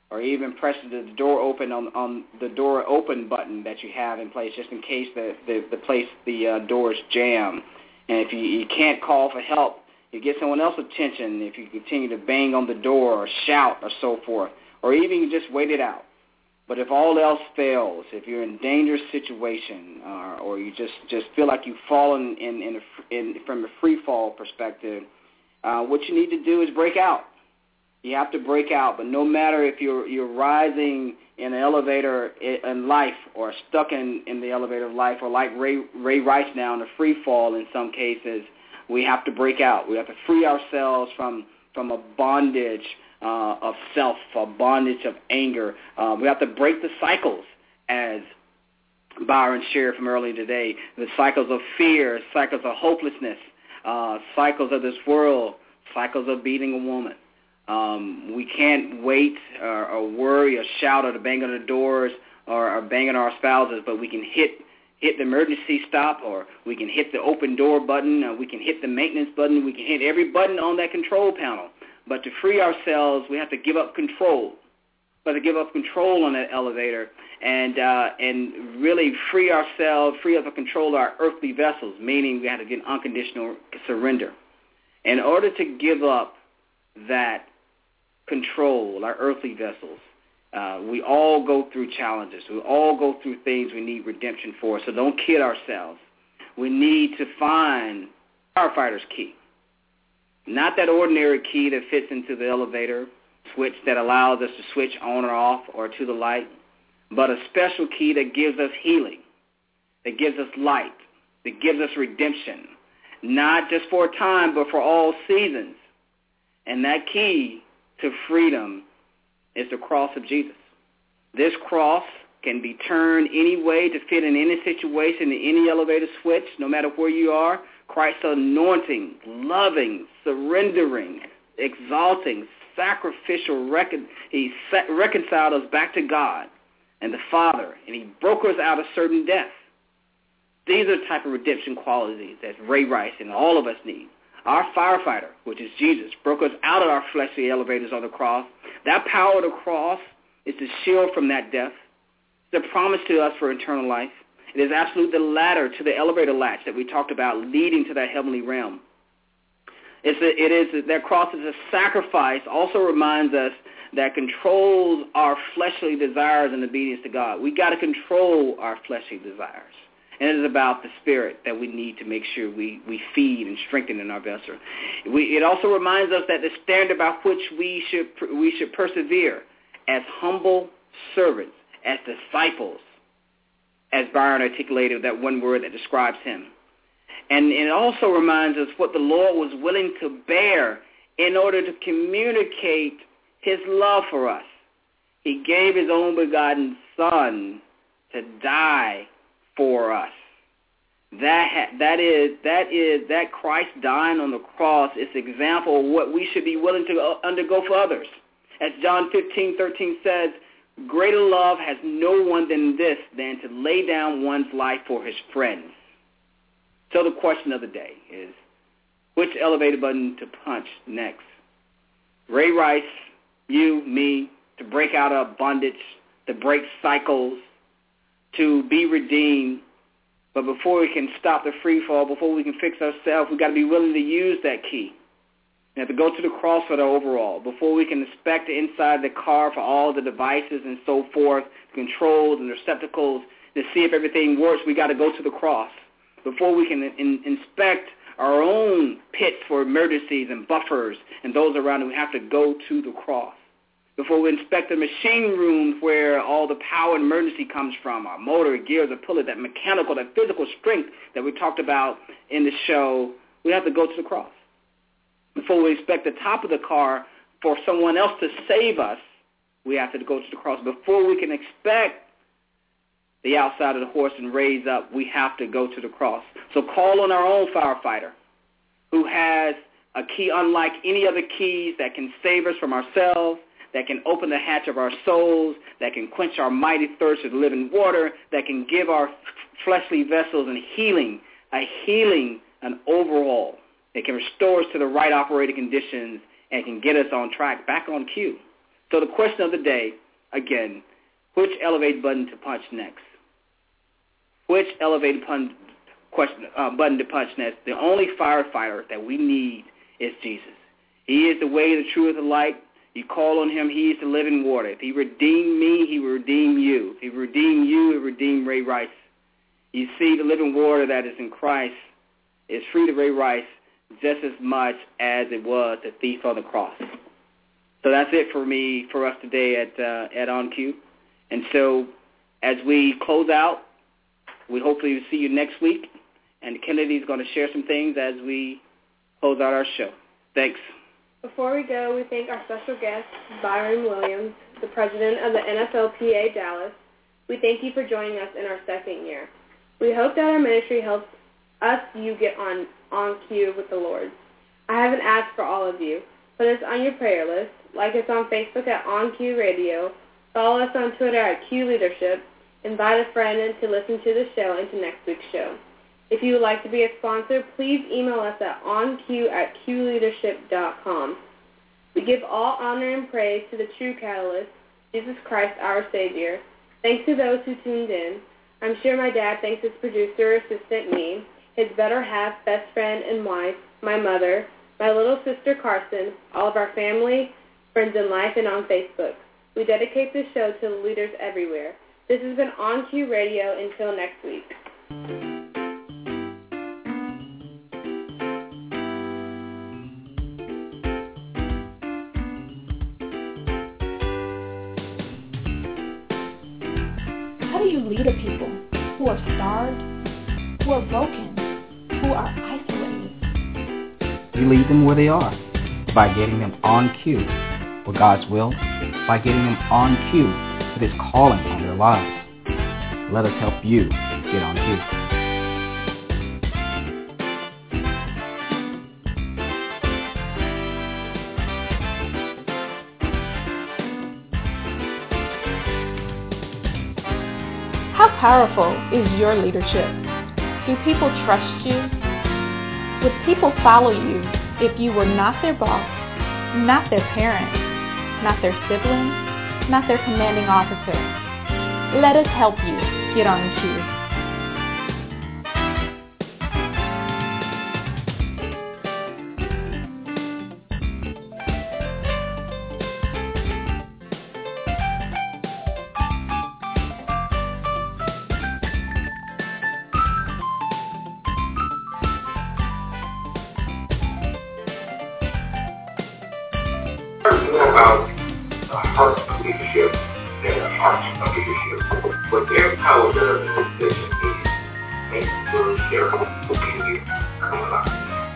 or even pressing the door open on, on the door open button that you have in place just in case the, the, the place, the uh, door is jammed. And if you, you can't call for help, you get someone else's attention if you continue to bang on the door or shout or so forth, or even you just wait it out. But if all else fails, if you're in a dangerous situation uh, or you just, just feel like you've fallen in, in, a, in from a free fall perspective, uh, what you need to do is break out. You have to break out, but no matter if you're you're rising in an elevator in life or stuck in, in the elevator of life, or like Ray, Ray Rice now in a free fall in some cases, we have to break out. We have to free ourselves from, from a bondage uh, of self, a bondage of anger. Uh, we have to break the cycles, as Byron shared from earlier today, the cycles of fear, cycles of hopelessness, uh, cycles of this world, cycles of beating a woman. Um, we can't wait or, or worry or shout or to bang on the doors or, or bang on our spouses, but we can hit hit the emergency stop, or we can hit the open door button, or we can hit the maintenance button. We can hit every button on that control panel. But to free ourselves, we have to give up control. We have to give up control on that elevator and uh, and really free ourselves, free up the control of our earthly vessels, meaning we have to get unconditional surrender. In order to give up that control, our earthly vessels, uh, we all go through challenges. We all go through things we need redemption for, so don't kid ourselves. We need to find firefighter's key. Not that ordinary key that fits into the elevator switch that allows us to switch on or off or to the light, but a special key that gives us healing, that gives us light, that gives us redemption, not just for a time but for all seasons. And that key to freedom is the cross of Jesus. This cross can be turned any way to fit in any situation, in any elevator switch, no matter where you are. Christ's anointing, loving, surrendering, exalting, sacrificial, recon- he reconciled us back to God and the Father, and he broke us out of certain death. These are the type of redemption qualities that Ray Rice and all of us need. Our firefighter, which is Jesus, broke us out of our fleshly elevators on the cross. That power of the cross is to shield from that death. It's a promise to us for eternal life. It is absolutely the ladder to the elevator latch that we talked about, leading to that heavenly realm. It's a, it is that cross is a sacrifice. Also reminds us that controls our fleshly desires in obedience to God. We got to control our fleshly desires. And it is about the spirit that we need to make sure we, we feed and strengthen in our vessel. We, it also reminds us that the standard by which we should we should persevere as humble servants, as disciples, as Byron articulated that one word that describes him. And it also reminds us what the Lord was willing to bear in order to communicate his love for us. He gave his own begotten Son to die for us. That that is that is that Christ dying on the cross is an example of what we should be willing to undergo for others. As John fifteen thirteen says, greater love has no one than this, than to lay down one's life for his friends. So the question of the day is, which elevator button to punch next? Ray Rice, you, me, to break out of bondage, to break cycles, to be redeemed. But before we can stop the free fall, before we can fix ourselves, we've got to be willing to use that key. We have to go to the cross for the overall. Before we can inspect the inside of the car for all the devices and so forth, controls and receptacles, to see if everything works, we got to go to the cross. Before we can in, inspect our own pits for emergencies and buffers and those around it, we have to go to the cross. Before we inspect the machine rooms where all the power and emergency comes from, our motor, gears, or pulley, that mechanical, that physical strength that we talked about in the show, we have to go to the cross. Before we inspect the top of the car for someone else to save us, we have to go to the cross. Before we can expect the outside of the horse and raise up, we have to go to the cross. So call on our own firefighter who has a key unlike any other keys that can save us from ourselves, that can open the hatch of our souls, that can quench our mighty thirst of living water, that can give our fleshly vessels a healing, a healing, an overhaul. It can restore us to the right operating conditions and can get us on track, back on cue. So the question of the day, again, which elevate button to punch next? Which elevate pun, question, uh, button to punch next? The only firefighter that we need is Jesus. He is the way, the truth, the light. You call on him, he is the living water. If he redeemed me, he will redeem you. If he redeemed you, he will redeem Ray Rice. You see, the living water that is in Christ is free to Ray Rice just as much as it was the thief on the cross. So that's it for me, for us today at uh, at On Cue. And so as we close out, we hopefully will see you next week. And Kennedy is going to share some things as we close out our show. Thanks. Before we go, we thank our special guest, Byron Williams, the president of the N F L P A Dallas. We thank you for joining us in our second year. We hope that our ministry helps us you get on, on cue with the Lord. I have an ask for all of you. Put us on your prayer list. Like us on Facebook at On Cue Radio. Follow us on Twitter at Q Leadership. Invite a friend in to listen to the show and to next week's show. If you would like to be a sponsor, please email us at onq at qleadership.com. We give all honor and praise to the true catalyst, Jesus Christ, our Savior. Thanks to those who tuned in. I'm sure my dad thanks his producer, assistant, me, his better half, best friend, and wife, my mother, my little sister, Carson, all of our family, friends in life, and on Facebook. We dedicate this show to the leaders everywhere. This has been On Cue Radio. Until next week. How do you lead a people who are starved, who are broken, who are isolated? You lead them where they are by getting them on cue for God's will, by getting them on cue with his calling on their lives. Let us help you get on cue. How powerful is your leadership? Do people trust you? Would people follow you if you were not their boss, not their parent, not their sibling, not their commanding officer? Let us help you get on cue. More about the heart of leadership than the heart of leadership. What their power does in this business is make the leader who can you come alive.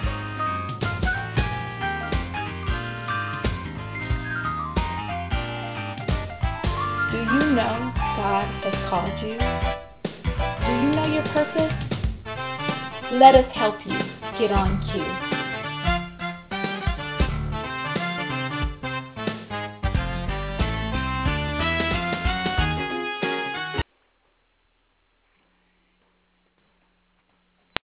Do you know God has called you? Do you know your purpose? Let us help you get on cue.